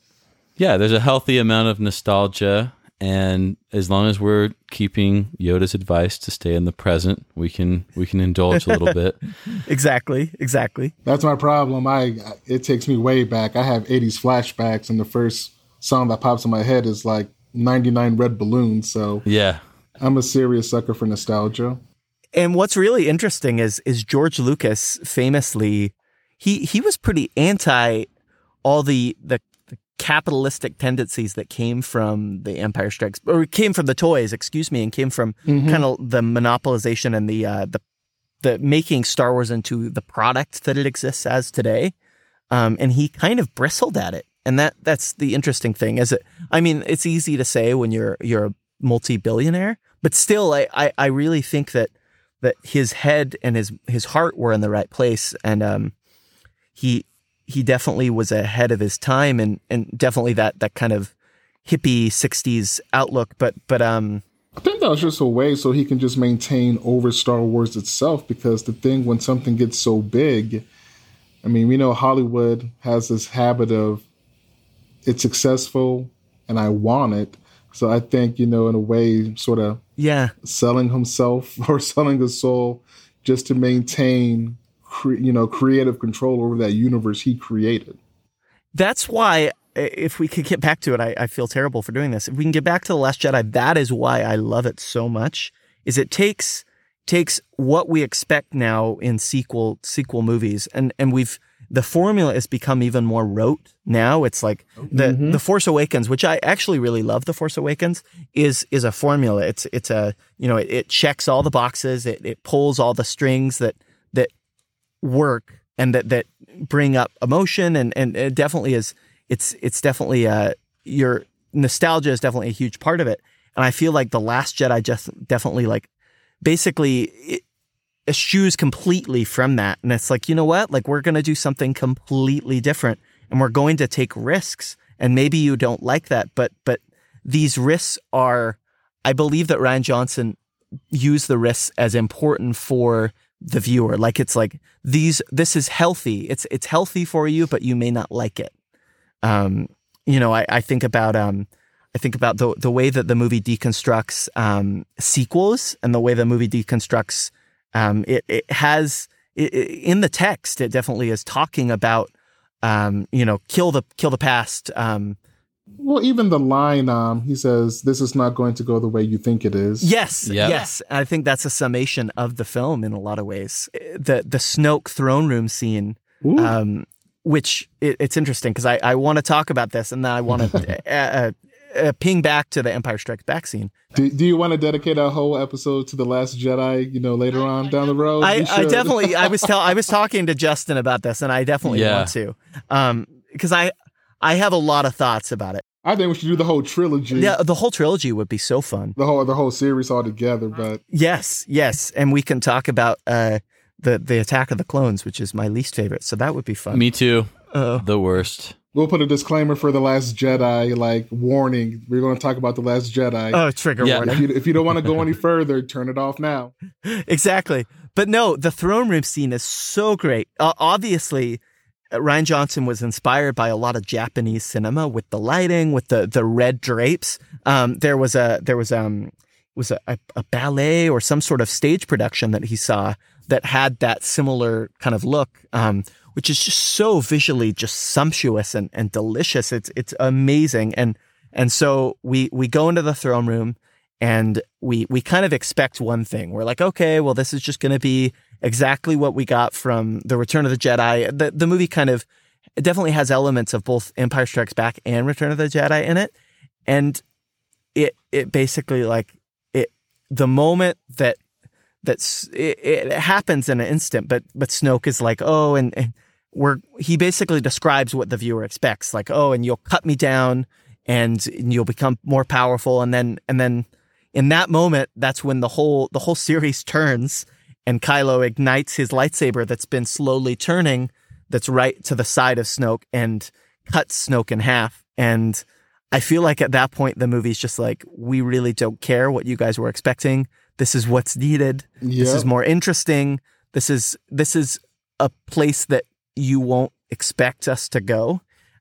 Yeah, there's a healthy amount of nostalgia, and as long as we're keeping Yoda's advice to stay in the present, we can we can indulge a little bit. Exactly, exactly. That's my problem. I it takes me way back. I have eighties flashbacks, and the first song that pops in my head is like ninety-nine Red Balloons. So yeah, I'm a serious sucker for nostalgia. And what's really interesting is is George Lucas famously, he he was pretty anti all the the, the capitalistic tendencies that came from the Empire Strikes, or came from the toys, excuse me, and came from mm-hmm. kind of the monopolization and the uh, the the making Star Wars into the product that it exists as today. Um, and he kind of bristled at it. And that that's the interesting thing. Is it? I mean, it's easy to say when you're you're a multi-billionaire, but still, I, I, I really think that that his head and his his heart were in the right place, and um, he he definitely was ahead of his time, and, and definitely that that kind of hippie sixties outlook. But but um, I think that was just a way so he can just maintain over Star Wars itself. Because the thing, when something gets so big, I mean, we know Hollywood has this habit of, it's successful and I want it. So I think, you know, in a way, sort of yeah, selling himself or selling his soul just to maintain, cre- you know, creative control over that universe he created. That's why, if we could get back to it, I, I feel terrible for doing this. If we can get back to The Last Jedi, that is why I love it so much, is it takes takes what we expect now in sequel sequel movies, and, and we've the formula has become even more rote now. It's like the mm-hmm. the Force Awakens, which I actually really love. The Force Awakens is is a formula. It's it's a you know it, it checks all the boxes. It it pulls all the strings that that work and that that bring up emotion, and and it definitely is. It's it's definitely uh your nostalgia is definitely a huge part of it. And I feel like The Last Jedi just definitely like basically. It, eschews completely from that. And it's like, you know what? Like, we're going to do something completely different, and we're going to take risks. And maybe you don't like that, but, but these risks are, I believe that Rian Johnson used the risks as important for the viewer. Like, it's like these, this is healthy. It's, it's healthy for you, but you may not like it. Um, you know, I, I think about, um, I think about the, the way that the movie deconstructs, um, sequels, and the way the movie deconstructs Um, it, it has it, it, in the text, it definitely is talking about, um, you know, kill the kill the past. Um, well, even the line, um, he says, "This is not going to go the way you think it is." Yes, yep. yes. I think that's a summation of the film in a lot of ways. The the Snoke throne room scene, um, which it, it's interesting because I, I want to talk about this, and then I want to uh, uh, ping back to the Empire Strikes Back scene. Do, do you want to dedicate a whole episode to The Last Jedi, you know, later on down the road? I, I definitely, I was tell, I was talking to Justin about this, and I definitely yeah. want to, um, because I, I have a lot of thoughts about it. I think we should do the whole trilogy. Yeah, the whole trilogy would be so fun. The whole, the whole series all together, but yes, yes, and we can talk about uh, the the Attack of the Clones, which is my least favorite, so that would be fun. Me too. Uh, the worst. We'll put a disclaimer for The Last Jedi, like, warning. We're going to talk about The Last Jedi. Oh, trigger yeah. warning. If you, if you don't want to go any further, turn it off now. Exactly. But no, the throne room scene is so great. Uh, obviously, Rian Johnson was inspired by a lot of Japanese cinema with the lighting, with the, the red drapes. Um, there was a, there was, um, was a, a, a ballet or some sort of stage production that he saw that had that similar kind of look, um, which is just so visually just sumptuous and, and delicious. It's it's amazing. And and so we we go into the throne room and we we kind of expect one thing. We're like, okay, well, this is just going to be exactly what we got from The Return of the Jedi. The the movie kind of it definitely has elements of both Empire Strikes Back and Return of the Jedi in it. And it it basically like it the moment that that's it, it happens in an instant, but but Snoke is like, oh, and, and we're he basically describes what the viewer expects, like, oh, and you'll cut me down and, and you'll become more powerful, and then and then in that moment, that's when the whole the whole series turns, and Kylo ignites his lightsaber that's been slowly turning, that's right to the side of Snoke, and cuts Snoke in half. And I feel like at that point, the movie's just like, we really don't care what you guys were expecting. This is what's needed. Yep. This is more interesting. This is this is a place that you won't expect us to go.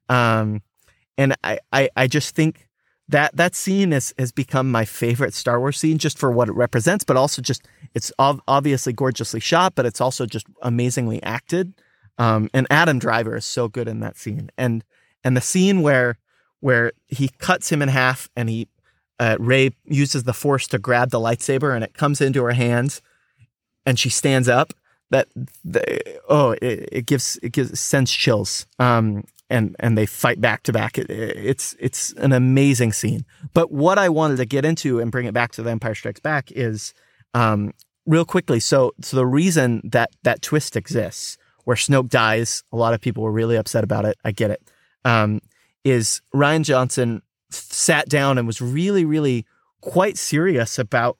Um, and I, I, I just think that that scene is, has become my favorite Star Wars scene, just for what it represents, but also just, it's ov- obviously gorgeously shot, but it's also just amazingly acted. Um, and Adam Driver is so good in that scene. And and the scene where where he cuts him in half and he uh, Rey uses the Force to grab the lightsaber and it comes into her hands and she stands up. That the, oh, it, it gives it gives sends chills. Um, and and they fight back to back. It, it's it's an amazing scene. But what I wanted to get into and bring it back to The Empire Strikes Back is um, real quickly. So so the reason that that twist exists, where Snoke dies, a lot of people were really upset about it. I get it. Um, is Rian Johnson sat down and was really, really quite serious about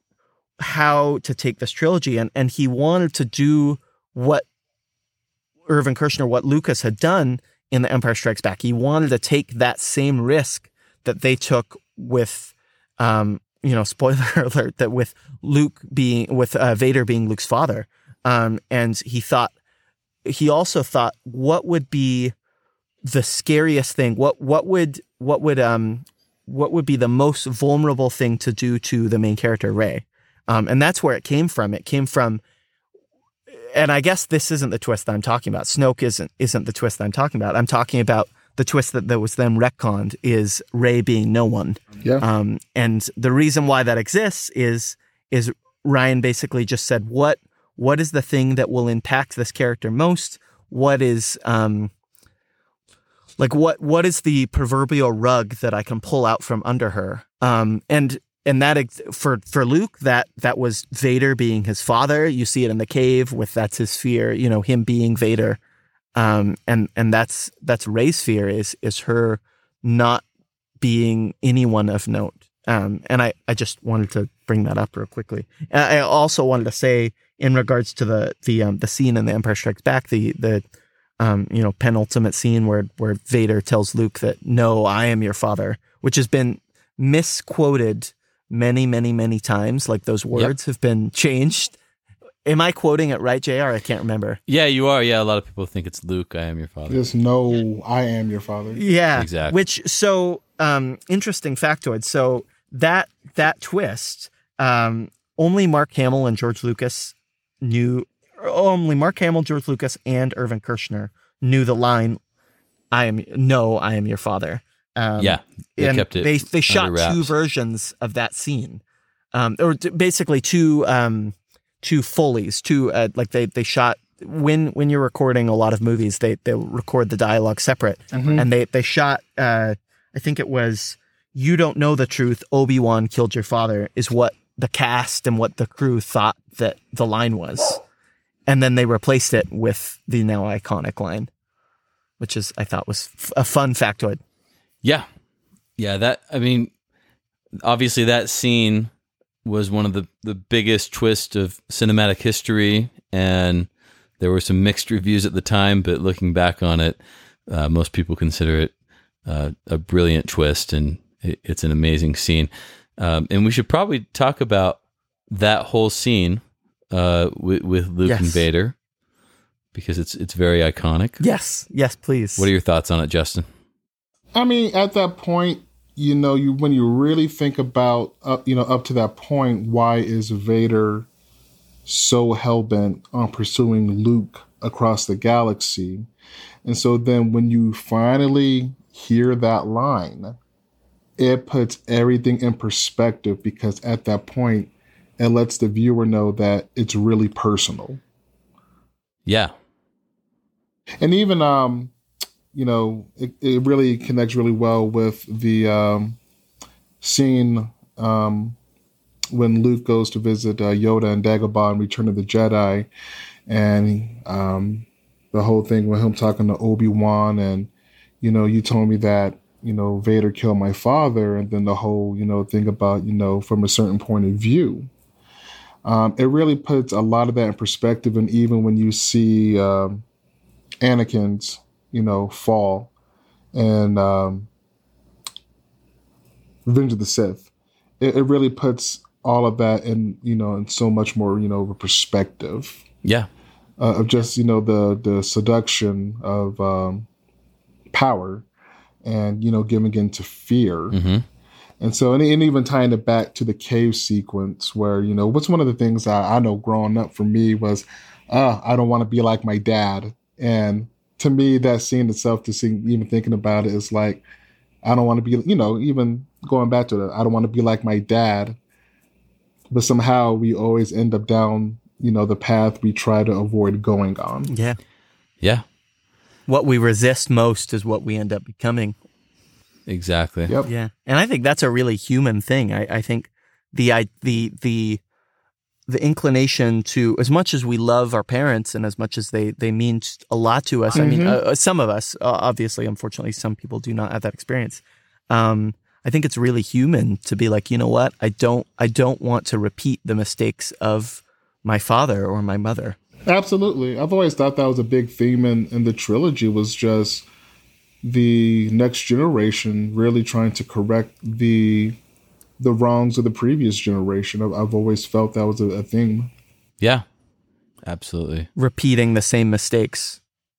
how to take this trilogy. And, and he wanted to do what Irvin Kershner, what Lucas had done in The Empire Strikes Back. He wanted to take that same risk that they took with, um, you know, spoiler alert, that with Luke being, with uh, Vader being Luke's father. Um, and he thought, he also thought, what would be the scariest thing? What what would what would um what would be the most vulnerable thing to do to the main character, Rey? Um, and that's where it came from. It came from, and I guess this isn't the twist that I'm talking about. Snoke isn't isn't the twist that I'm talking about. I'm talking about the twist that, that was then retconned, is Rey being no one. Yeah. Um, and the reason why that exists is is Rian basically just said, what what is the thing that will impact this character most? What is um like what what is the proverbial rug that I can pull out from under her? Um, and and that ex- for for Luke, that that was Vader being his father. You see it in the cave with that's his fear, you know, him being Vader. Um, and and that's that's Rey's fear, is is her not being anyone of note. Um, and I, I just wanted to bring that up real quickly. And I also wanted to say, in regards to the the um, the scene in The Empire Strikes Back, the the um, you know, penultimate scene where where Vader tells Luke that, no, I am your father, which has been misquoted many, many, many times. Like, those words yep. have been changed. Am I quoting it right, J R? I can't remember. Yeah, you are. Yeah, a lot of people think it's Luke, I am your father. Just no, I am your father. Yeah, exactly. Which, so, um, interesting factoid. So that that twist, um, only Mark Hamill and George Lucas knew. Only Mark Hamill, George Lucas, and Irvin Kershner knew the line, "I am no, I am your father." Um, yeah, they and kept it. They they shot wraps. two versions of that scene, um, or t- basically two. Um, two Foleys, two, uh, like they, they shot, when, when you're recording a lot of movies, they, they record the dialogue separate. Mm-hmm. And they, they shot, uh, I think it was, "You don't know the truth, Obi-Wan killed your father," is what the cast and what the crew thought that the line was. And then they replaced it with the now iconic line, which is, I thought was f- a fun factoid. Yeah. Yeah. That, I mean, obviously that scene was one of the, the biggest twists of cinematic history, and there were some mixed reviews at the time, but looking back on it, uh, most people consider it uh, a brilliant twist, and it, it's an amazing scene. Um, and we should probably talk about that whole scene uh, with, with Luke yes. and Vader, because it's it's very iconic. Yes, yes, please. What are your thoughts on it, Justin? I mean, at that point, you know, you when you really think about, uh, you know, up to that point, why is Vader so hell-bent on pursuing Luke across the galaxy? And so then when you finally hear that line, it puts everything in perspective, because at that point, it lets the viewer know that it's really personal. Yeah. And even, um, you know, it, it really connects really well with the um, scene um, when Luke goes to visit uh, Yoda and Dagobah in Return of the Jedi. And um, the whole thing with him talking to Obi-Wan and, you know, you told me that, you know, Vader killed my father. And then the whole, you know, thing about, you know, from a certain point of view. Um, it really puts a lot of that in perspective. And even when you see um, Anakin's, you know, fall and um, Revenge of the Sith, it, it really puts all of that in, you know, in so much more, you know, perspective. Yeah. Uh, of just, you know, the the seduction of um, power and, you know, giving into fear. Mm-hmm. And so, and, and even tying it back to the cave sequence where, you know, what's one of the things I, I know growing up for me was, uh, I don't want to be like my dad. And to me, that scene itself, to see, even thinking about it, is like, I don't want to be, you know, even going back to that, I don't want to be like my dad. But somehow we always end up down, you know, the path we try to avoid going on. Yeah. Yeah. What we resist most is what we end up becoming. Exactly. Yep. Yeah. And I think that's a really human thing. I, I think the, I, the, the, the inclination to, as much as we love our parents and as much as they, they mean a lot to us, mm-hmm. I mean, uh, some of us, uh, obviously, unfortunately, some people do not have that experience. Um, I think it's really human to be like, you know what? I don't, I don't want to repeat the mistakes of my father or my mother. Absolutely. I've always thought that was a big theme in, in the trilogy, was just the next generation really trying to correct the the wrongs of the previous generation. I've, I've always felt that was a, a theme. Yeah, absolutely. Repeating the same mistakes.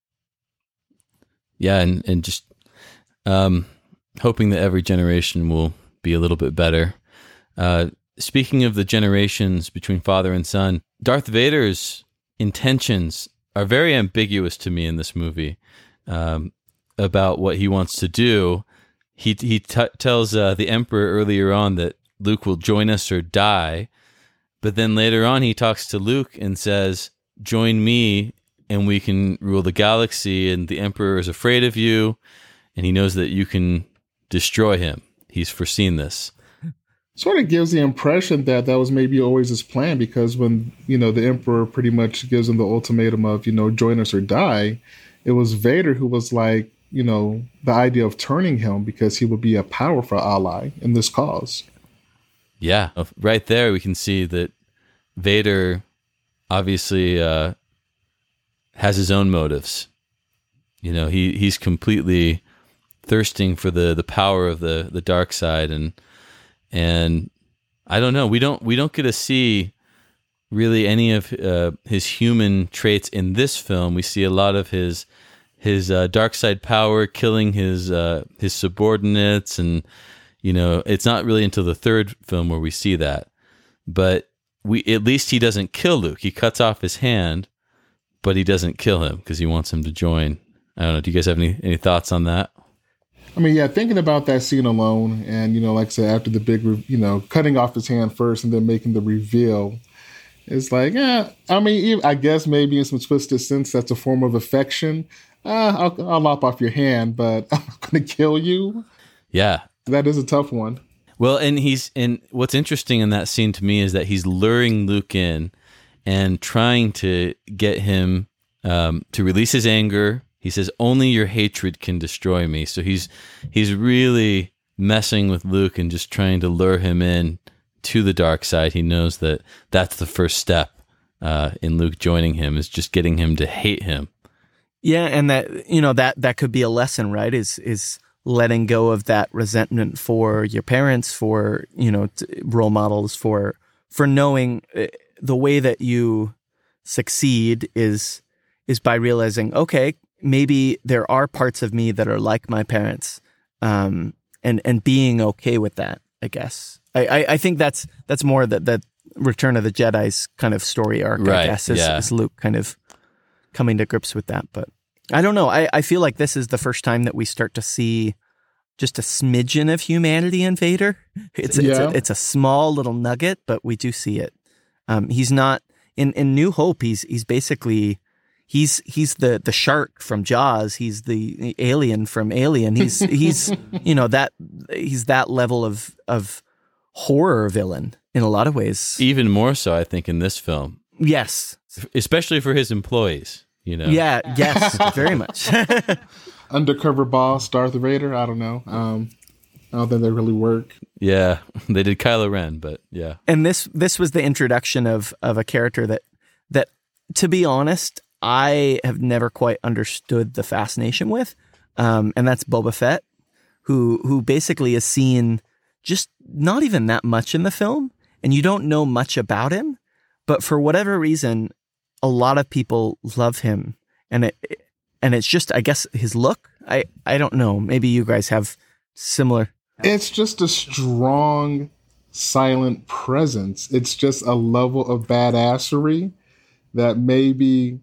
Yeah, and, and just um, hoping that every generation will be a little bit better. Uh, speaking of the generations between father and son, Darth Vader's intentions are very ambiguous to me in this movie. Um, about what he wants to do. He he t- tells uh, the Emperor earlier on that Luke will join us or die, but then later on he talks to Luke and says, join me and we can rule the galaxy, and the Emperor is afraid of you and he knows that you can destroy him. He's foreseen this. Sort of gives the impression that that was maybe always his plan, because when, you know, the Emperor pretty much gives him the ultimatum of, you know, join us or die, it was Vader who was like, you know, the idea of turning him because he would be a powerful ally in this cause. Yeah. Right there, we can see that Vader obviously uh, has his own motives. You know, he, he's completely thirsting for the, the power of the, the dark side. And, and I don't know, we don't, we don't get to see really any of uh, his human traits in this film. We see a lot of his his uh, dark side power, killing his uh, his subordinates, and you know, it's not really until the third film where we see that. But we at least he doesn't kill Luke. He cuts off his hand, but he doesn't kill him because he wants him to join. I don't know. Do you guys have any any thoughts on that? I mean, yeah, thinking about that scene alone, and you know, like I said, after the big, you know, cutting off his hand first and then making the reveal. It's like, yeah, I mean, I guess maybe in some twisted sense that's a form of affection. Uh, I'll, I'll lop off your hand, but I'm not going to kill you. Yeah. That is a tough one. Well, and he's, and what's interesting in that scene to me is that he's luring Luke in and trying to get him um, to release his anger. He says, only your hatred can destroy me. So he's, he's really messing with Luke and just trying to lure him in to the dark side. He knows that that's the first step uh, in Luke joining him, is just getting him to hate him. Yeah, and that, you know, that that could be a lesson, right? Is is letting go of that resentment for your parents, for, you know, t- role models, for for knowing the way that you succeed is is by realizing, okay, maybe there are parts of me that are like my parents, um, and and being okay with that. I guess I I, I think that's that's more that that Return of the Jedi's kind of story arc. Right, I guess is, yeah. is Luke kind of coming to grips with that. But I don't know. I I feel like this is the first time that we start to see just a smidgen of humanity in Vader. It's a, Yeah. it's, a, it's a small little nugget, but we do see it. Um, he's not in, in New Hope. He's he's basically he's he's the the shark from Jaws. He's the alien from Alien. He's he's you know that he's that level of of horror villain in a lot of ways. Even more so, I think, in this film, Yes. especially for his employees. You know, Yeah. Yes. Very much. Undercover boss, Darth Vader. I don't know. Um, I don't think they really work. yeah, they did Kylo Ren, but yeah, And this this was the introduction of of a character that that to be honest, I have never quite understood the fascination with, um, and that's Boba Fett, who who basically is seen just not even that much in the film, and you don't know much about him, but for whatever reason, a lot of people love him, and it and it's just I guess his look. I I don't know. Maybe you guys have similar. It's just a strong, silent presence. It's just a level of badassery that maybe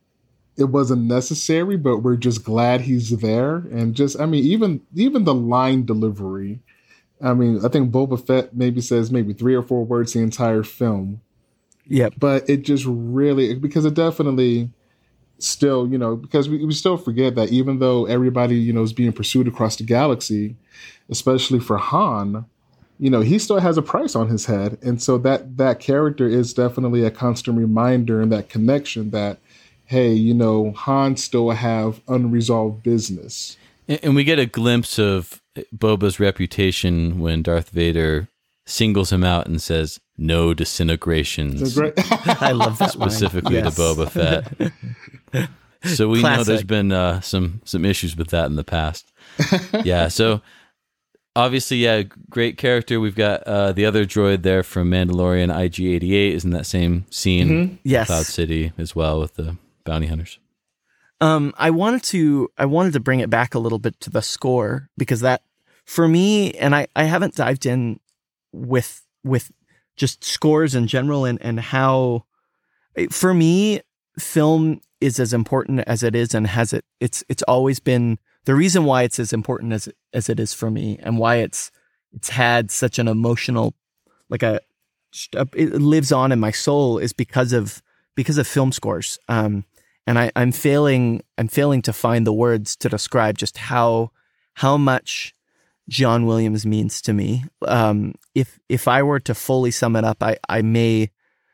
it wasn't necessary, but we're just glad he's there. And just, I mean, even even the line delivery. I mean, I think Boba Fett maybe says maybe three or four words the entire film, Yep. but it just really, because it definitely still, you know, because we, we still forget that even though everybody, you know, is being pursued across the galaxy, especially for Han, you know, he still has a price on his head. And so that that character is definitely a constant reminder, and that connection that, hey, you know, Han still have unresolved business. and, and we get a glimpse of Boba's reputation when Darth Vader singles him out and says, "No disintegrations." It's a great- I love that line. Specifically Yes. to Boba Fett. So we know Classic. there's been uh, some some issues with that in the past. Yeah, so obviously, yeah, great character. We've got uh, the other droid there from Mandalorian, I G eighty-eight, is in that same scene, in Yes. Cloud City as well with the bounty hunters. Um, I wanted to I wanted to bring it back a little bit to the score, because that for me, and I, I haven't dived in with with just scores in general, and, and how for me film is as important as it is, and has it it's it's always been the reason why it's as important as it, as it is for me, and why it's it's had such an emotional, like a it lives on in my soul, is because of because of film scores. Um, and I, I'm failing I'm failing to find the words to describe just how how much John Williams means to me. Um, if if I were to fully sum it up, I, I may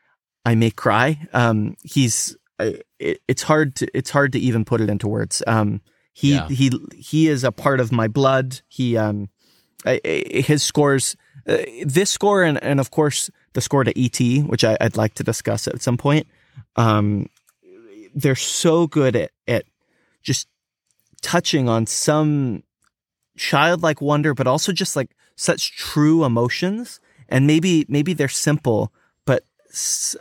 I may cry. Um, he's it, it's hard to it's hard to even put it into words. Um, he Yeah. he he is a part of my blood. He um, I, I- his scores, uh, this score, and and of course the score to E T, which I, I'd like to discuss at some point. Um, they're so good at at just touching on some childlike wonder, but also just like such true emotions. And maybe maybe they're simple, but s-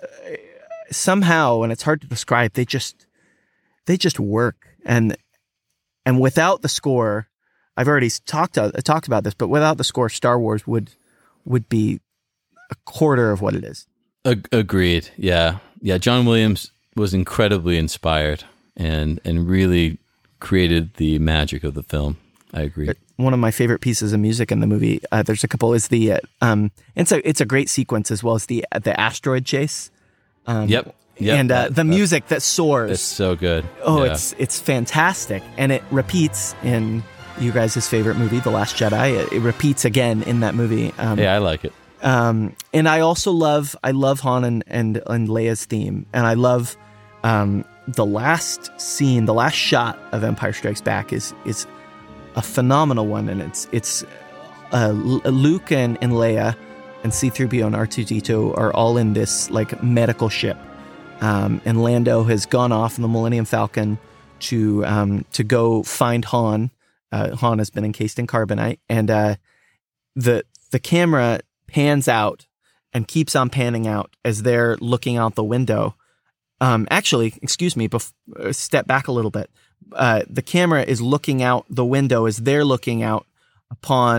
somehow, and it's hard to describe, they just they just work. And and without the score, I've already talked uh, talked about this, but without the score, Star Wars would would be a quarter of what it is. Ag- agreed. Yeah, yeah. John Williams was incredibly inspired and and really created the magic of the film. I agree. One of my favorite pieces of music in the movie, uh, there's a couple, is the uh, um, it's a it's a great sequence, as well as the the asteroid chase. Um, Yep. Yep. and uh, That- the music that soars. It's so good. oh, Yeah. it's it's fantastic, and it repeats in you guys' favorite movie, The Last Jedi. It, it repeats again in that movie. Um, yeah, I like it. Um, and I also love, I love Han and, and, and Leia's theme. And I love, um, the last scene, the last shot of Empire Strikes Back is, is a phenomenal one. And it's, it's, uh, L- Luke and, and Leia and C three P O and R two D two are all in this like medical ship. Um, and Lando has gone off in the Millennium Falcon to, um, to go find Han. Uh, Han has been encased in carbonite, and, uh, the, the camera pans out and keeps on panning out as they're looking out the window. Um, actually, excuse me, bef- uh, step back a little bit. Uh, the camera is looking out the window as they're looking out upon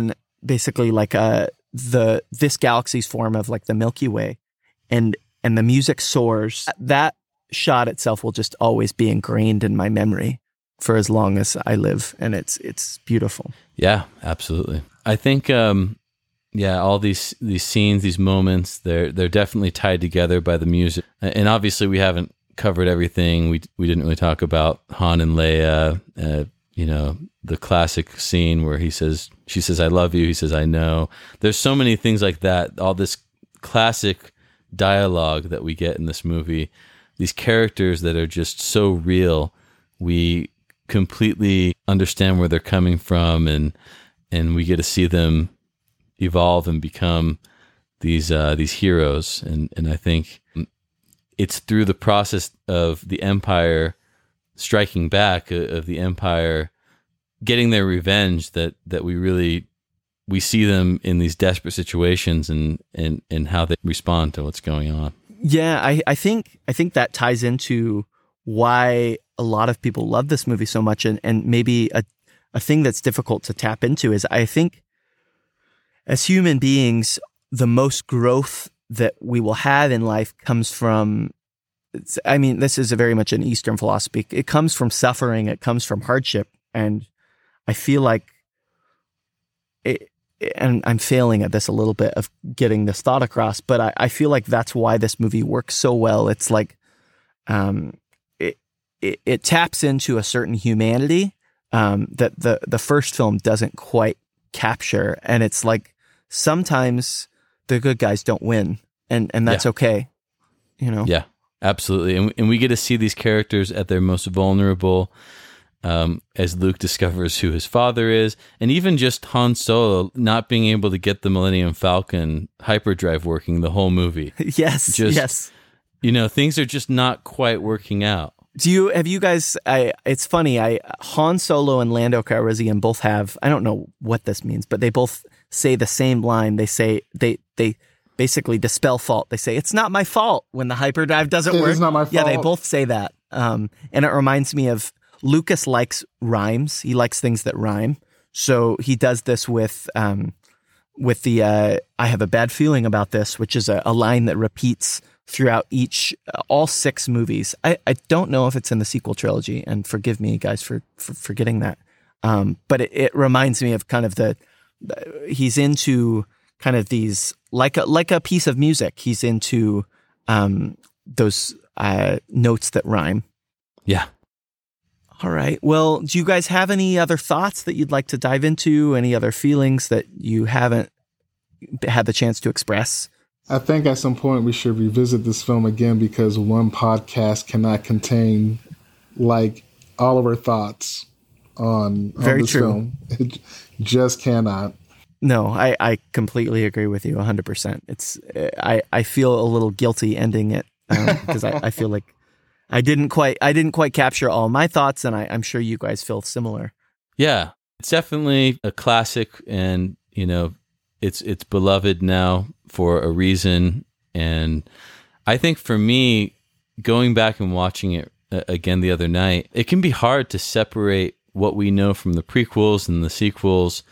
basically like a the this galaxy's form of like the Milky Way, and and the music soars. That shot itself will just always be ingrained in my memory for as long as I live, and it's it's beautiful. Yeah, absolutely. I think, um, yeah, all these these scenes, these moments, they're they're definitely tied together by the music. And obviously, we haven't covered everything. We we didn't really talk about Han and Leia. Uh, you know, the classic scene where he says, she says, "I love you." He says, "I know." There's so many things like that. All this classic dialogue that we get in this movie. These characters that are just so real. We completely understand where they're coming from, and and we get to see them evolve and become these uh, these heroes. And and I think it's through the process of the Empire striking back, uh, of the Empire getting their revenge, that that we really we see them in these desperate situations, and and and how they respond to what's going on. Yeah, I, I think I think that ties into why a lot of people love this movie so much, and, and maybe a, a thing that's difficult to tap into is I think as human beings, the most growth that we will have in life comes from, I mean, this is a very much an Eastern philosophy. It comes from suffering. It comes from hardship. And I feel like, it, and I'm failing at this a little bit of getting this thought across, but I, I feel like that's why this movie works so well. It's like, um, it, it, it taps into a certain humanity um, that the, the first film doesn't quite capture. And it's like, sometimes the good guys don't win, and, and that's yeah. okay. You know? Yeah, absolutely. And, and we get to see these characters at their most vulnerable, um, as Luke discovers who his father is, and even just Han Solo not being able to get the Millennium Falcon hyperdrive working the whole movie. yes, just, yes. You know, things are just not quite working out. Do you, have you guys, I, it's funny, I, Han Solo and Lando Calrissian both have, I don't know what this means, but they both say the same line. They say, they, they basically dispel fault. They say, "It's not my fault" when the hyperdrive doesn't it work. It's not my fault. Yeah, they both say that. Um, and it reminds me of, Lucas likes rhymes. He likes things that rhyme. So he does this with, um, with the, uh, "I have a bad feeling about this," which is a, a line that repeats throughout each, uh, all six movies. I, I don't know if it's in the sequel trilogy, and forgive me guys for, for forgetting that. Um, but it, it reminds me of kind of the, the, he's into kind of these, like a, like a piece of music. He's into, um, those, uh, notes that rhyme. Yeah. All right. Well, do you guys have any other thoughts that you'd like to dive into? Any other feelings that you haven't had the chance to express? I think at some point we should revisit this film again, because one podcast cannot contain like all of our thoughts on, on Very this true. film. It just cannot. No, I, I completely agree with you one hundred percent. It's I, I feel a little guilty ending it um, because I, I feel like I didn't quite I didn't quite capture all my thoughts, and I, I'm sure you guys feel similar. Yeah, it's definitely a classic, and you know, it's it's beloved now for a reason. And I think for me, going back and watching it again the other night, it can be hard to separate what we know from the prequels and the sequels.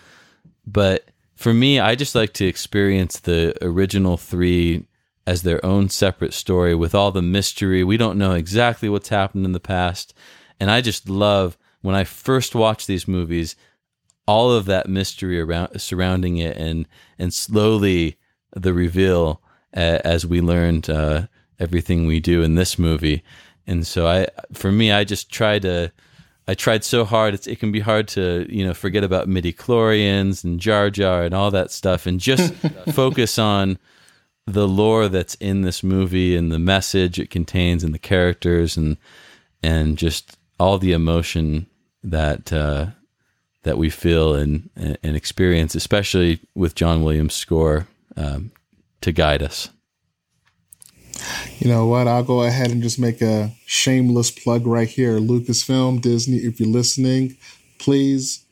But for me, I just like to experience the original three as their own separate story with all the mystery. We don't know exactly what's happened in the past. And I just love, when I first watched these movies, all of that mystery around surrounding it, and and slowly the reveal uh, as we learned uh, everything we do in this movie. And so I, for me, I just tried to, I tried so hard. It's, it can be hard to, you know, forget about midichlorians and Jar Jar and all that stuff, and just focus on the lore that's in this movie and the message it contains and the characters, and and just all the emotion that uh, that we feel and and experience, especially with John Williams' score um, to guide us. You know what? I'll go ahead and just make a shameless plug right here. Lucasfilm, Disney, if you're listening, please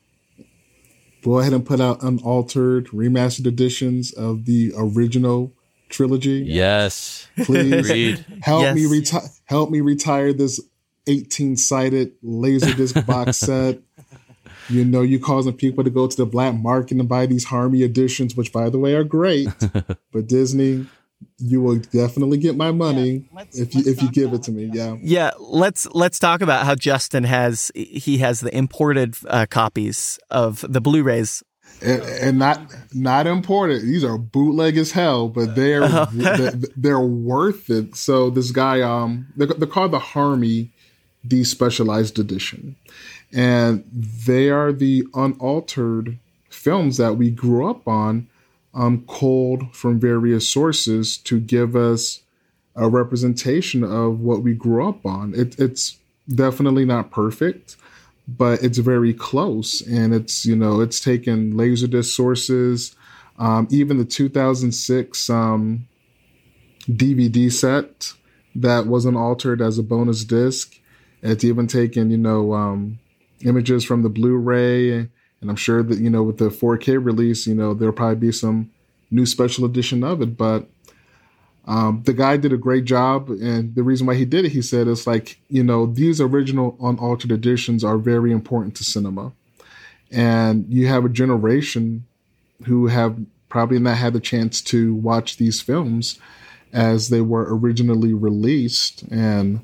go ahead and put out unaltered, remastered editions of the original trilogy. Yes. Please Read. help Yes. me retire help me retire this eighteen-sided Laserdisc box set. You know, you causing people to go to the black market and buy these Harmy editions, which, by the way, are great. But Disney, you will definitely get my money yeah, if you if you give it to me. Yeah, yeah. Let's let's talk about how Justin has he has the imported uh, copies of the Blu-rays. And, and not not imported. These are bootleg as hell, but they're uh-huh. they're, they're worth it. So this guy, um, they're, they're called the Harmy Despecialized Edition, and they are the unaltered films that we grew up on, um, culled from various sources to give us a representation of what we grew up on. It, it's definitely not perfect, but it's very close, and it's, you know, it's taken Laserdisc sources, um, even the two thousand six um, D V D set that wasn't altered as a bonus disc. It's even taken, you know, um, images from the Blu-ray, and I'm sure that, you know, with the four K release, you know, there'll probably be some new special edition of it, but Um, the guy did a great job, and the reason why he did it, he said, it's like, you know, these original unaltered editions are very important to cinema. And you have a generation who have probably not had the chance to watch these films as they were originally released. And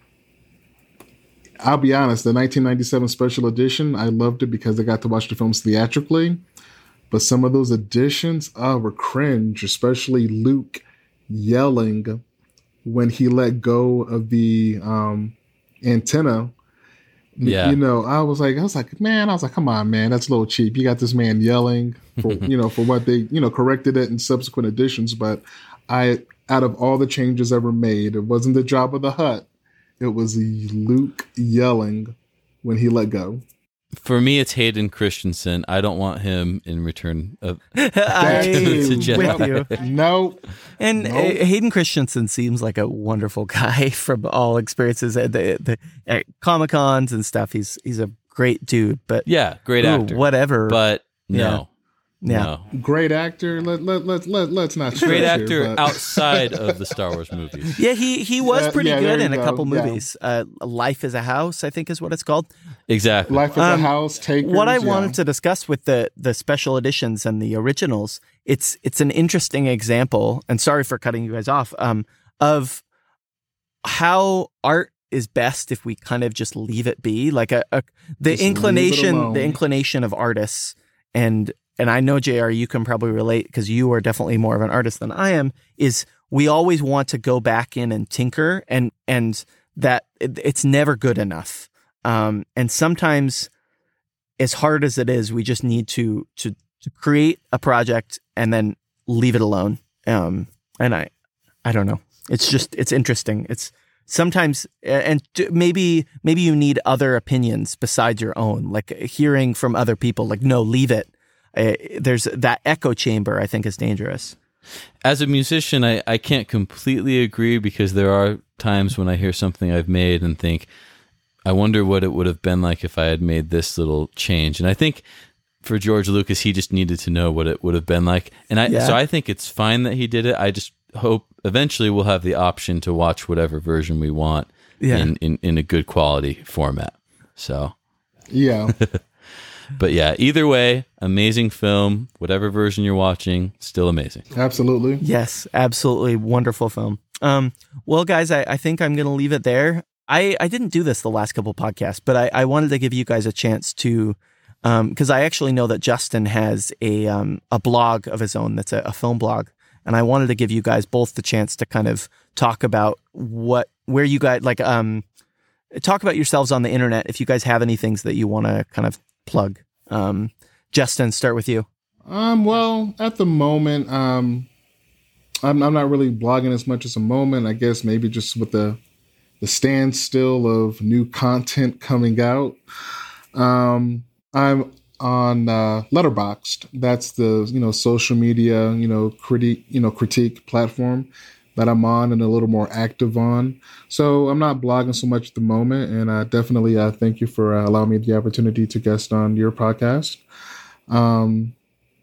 I'll be honest, the nineteen ninety-seven special edition, I loved it because I got to watch the films theatrically. But some of those editions oh, were cringe, especially Luke yelling when he let go of the um, antenna. Yeah. You know, I was like, I was like, man, I was like, come on, man, that's a little cheap. You got this man yelling for, you know, for what they, you know, corrected it in subsequent editions. But I, out of all the changes ever made, it wasn't the Jabba the Hutt. It was Luke yelling when he let go. For me, it's Hayden Christensen. I don't want him in Return of I to Jedi. with you. No. And nope. uh, Hayden Christensen seems like a wonderful guy from all experiences at the, the at Comic-Cons and stuff. He's he's a great dude, but Yeah, great ooh, actor. whatever. But no. Yeah. No. Great actor. Let let let let let's not Great stretch actor here, but- outside of the Star Wars movies. Yeah, he he was Yeah, pretty yeah, good there in you a go. couple Yeah. movies. Uh, Life is a House, I think is what it's called. Exactly. Life is Um, a House. Takers. What I yeah. wanted to discuss with the the special editions and the originals, it's it's an interesting example, and sorry for cutting you guys off, um, of how art is best if we kind of just leave it be. Like a, a the Just leave it inclination, alone. the inclination of artists, and and I know J R, you can probably relate because you are definitely more of an artist than I am. Is we always want to go back in and tinker, and and that it, it's never good enough. Um, and sometimes, as hard as it is, we just need to to to create a project and then leave it alone. Um, and I, I don't know. It's just it's interesting. It's sometimes, and maybe maybe you need other opinions besides your own, like hearing from other people. Like, no, leave it. Uh, there's that echo chamber. I think is dangerous. As a musician, I, I can't completely agree because there are times when I hear something I've made and think, I wonder what it would have been like if I had made this little change. And I think for George Lucas, he just needed to know what it would have been like. And I, Yeah. so I think it's fine that he did it. I just hope eventually we'll have the option to watch whatever version we want Yeah. in, in, in a good quality format. So, Yeah. but yeah, either way, amazing film, whatever version you're watching, still amazing. Absolutely. Yes, absolutely wonderful film. Um, well, guys, I, I think I'm going to leave it there. I, I didn't do this the last couple podcasts, but I, I wanted to give you guys a chance to, um, because I actually know that Justin has a um, a blog of his own that's a, a film blog, and I wanted to give you guys both the chance to kind of talk about what where you guys like um talk about yourselves on the internet if you guys have any things that you want to kind of plug. Um, Justin, start with you. Um. Well, at the moment, um, I'm I'm not really blogging as much as a moment. I guess maybe just with the the standstill of new content coming out. Um, I'm on uh, Letterboxd. That's the you know social media you know critique you know critique platform that I'm on and a little more active on. So I'm not blogging so much at the moment, and uh, definitely uh, thank you for uh, allowing me the opportunity to guest on your podcast. Um,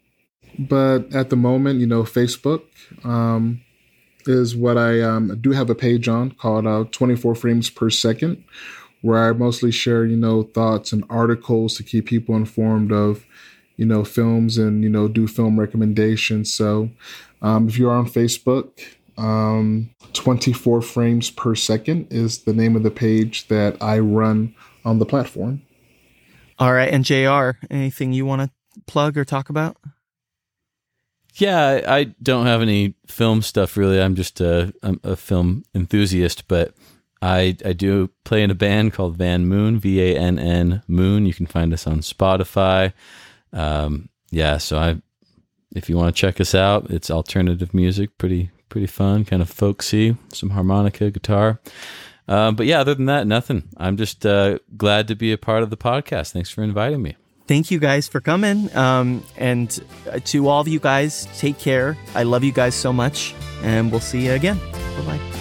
but at the moment, you know, Facebook. Um, is what I um, do have a page on called uh, twenty-four frames per second, where I mostly share, you know, thoughts and articles to keep people informed of, you know, films and, you know, do film recommendations. So um, if you're on Facebook, um, twenty-four frames per second is the name of the page that I run on the platform. All right. And J R, anything you want to plug or talk about? Yeah, I don't have any film stuff really. I'm just a, I'm a film enthusiast, but I I do play in a band called Van Moon, V A N N Moon. You can find us on Spotify. Um, yeah, so I, if you want to check us out, it's alternative music, pretty pretty fun, kind of folksy, some harmonica, guitar. Um, but yeah, other than that, nothing. I'm just uh, glad to be a part of the podcast. Thanks for inviting me. Thank you guys for coming. Um, and to all of you guys, take care. I love you guys so much, and we'll see you again. Bye-bye.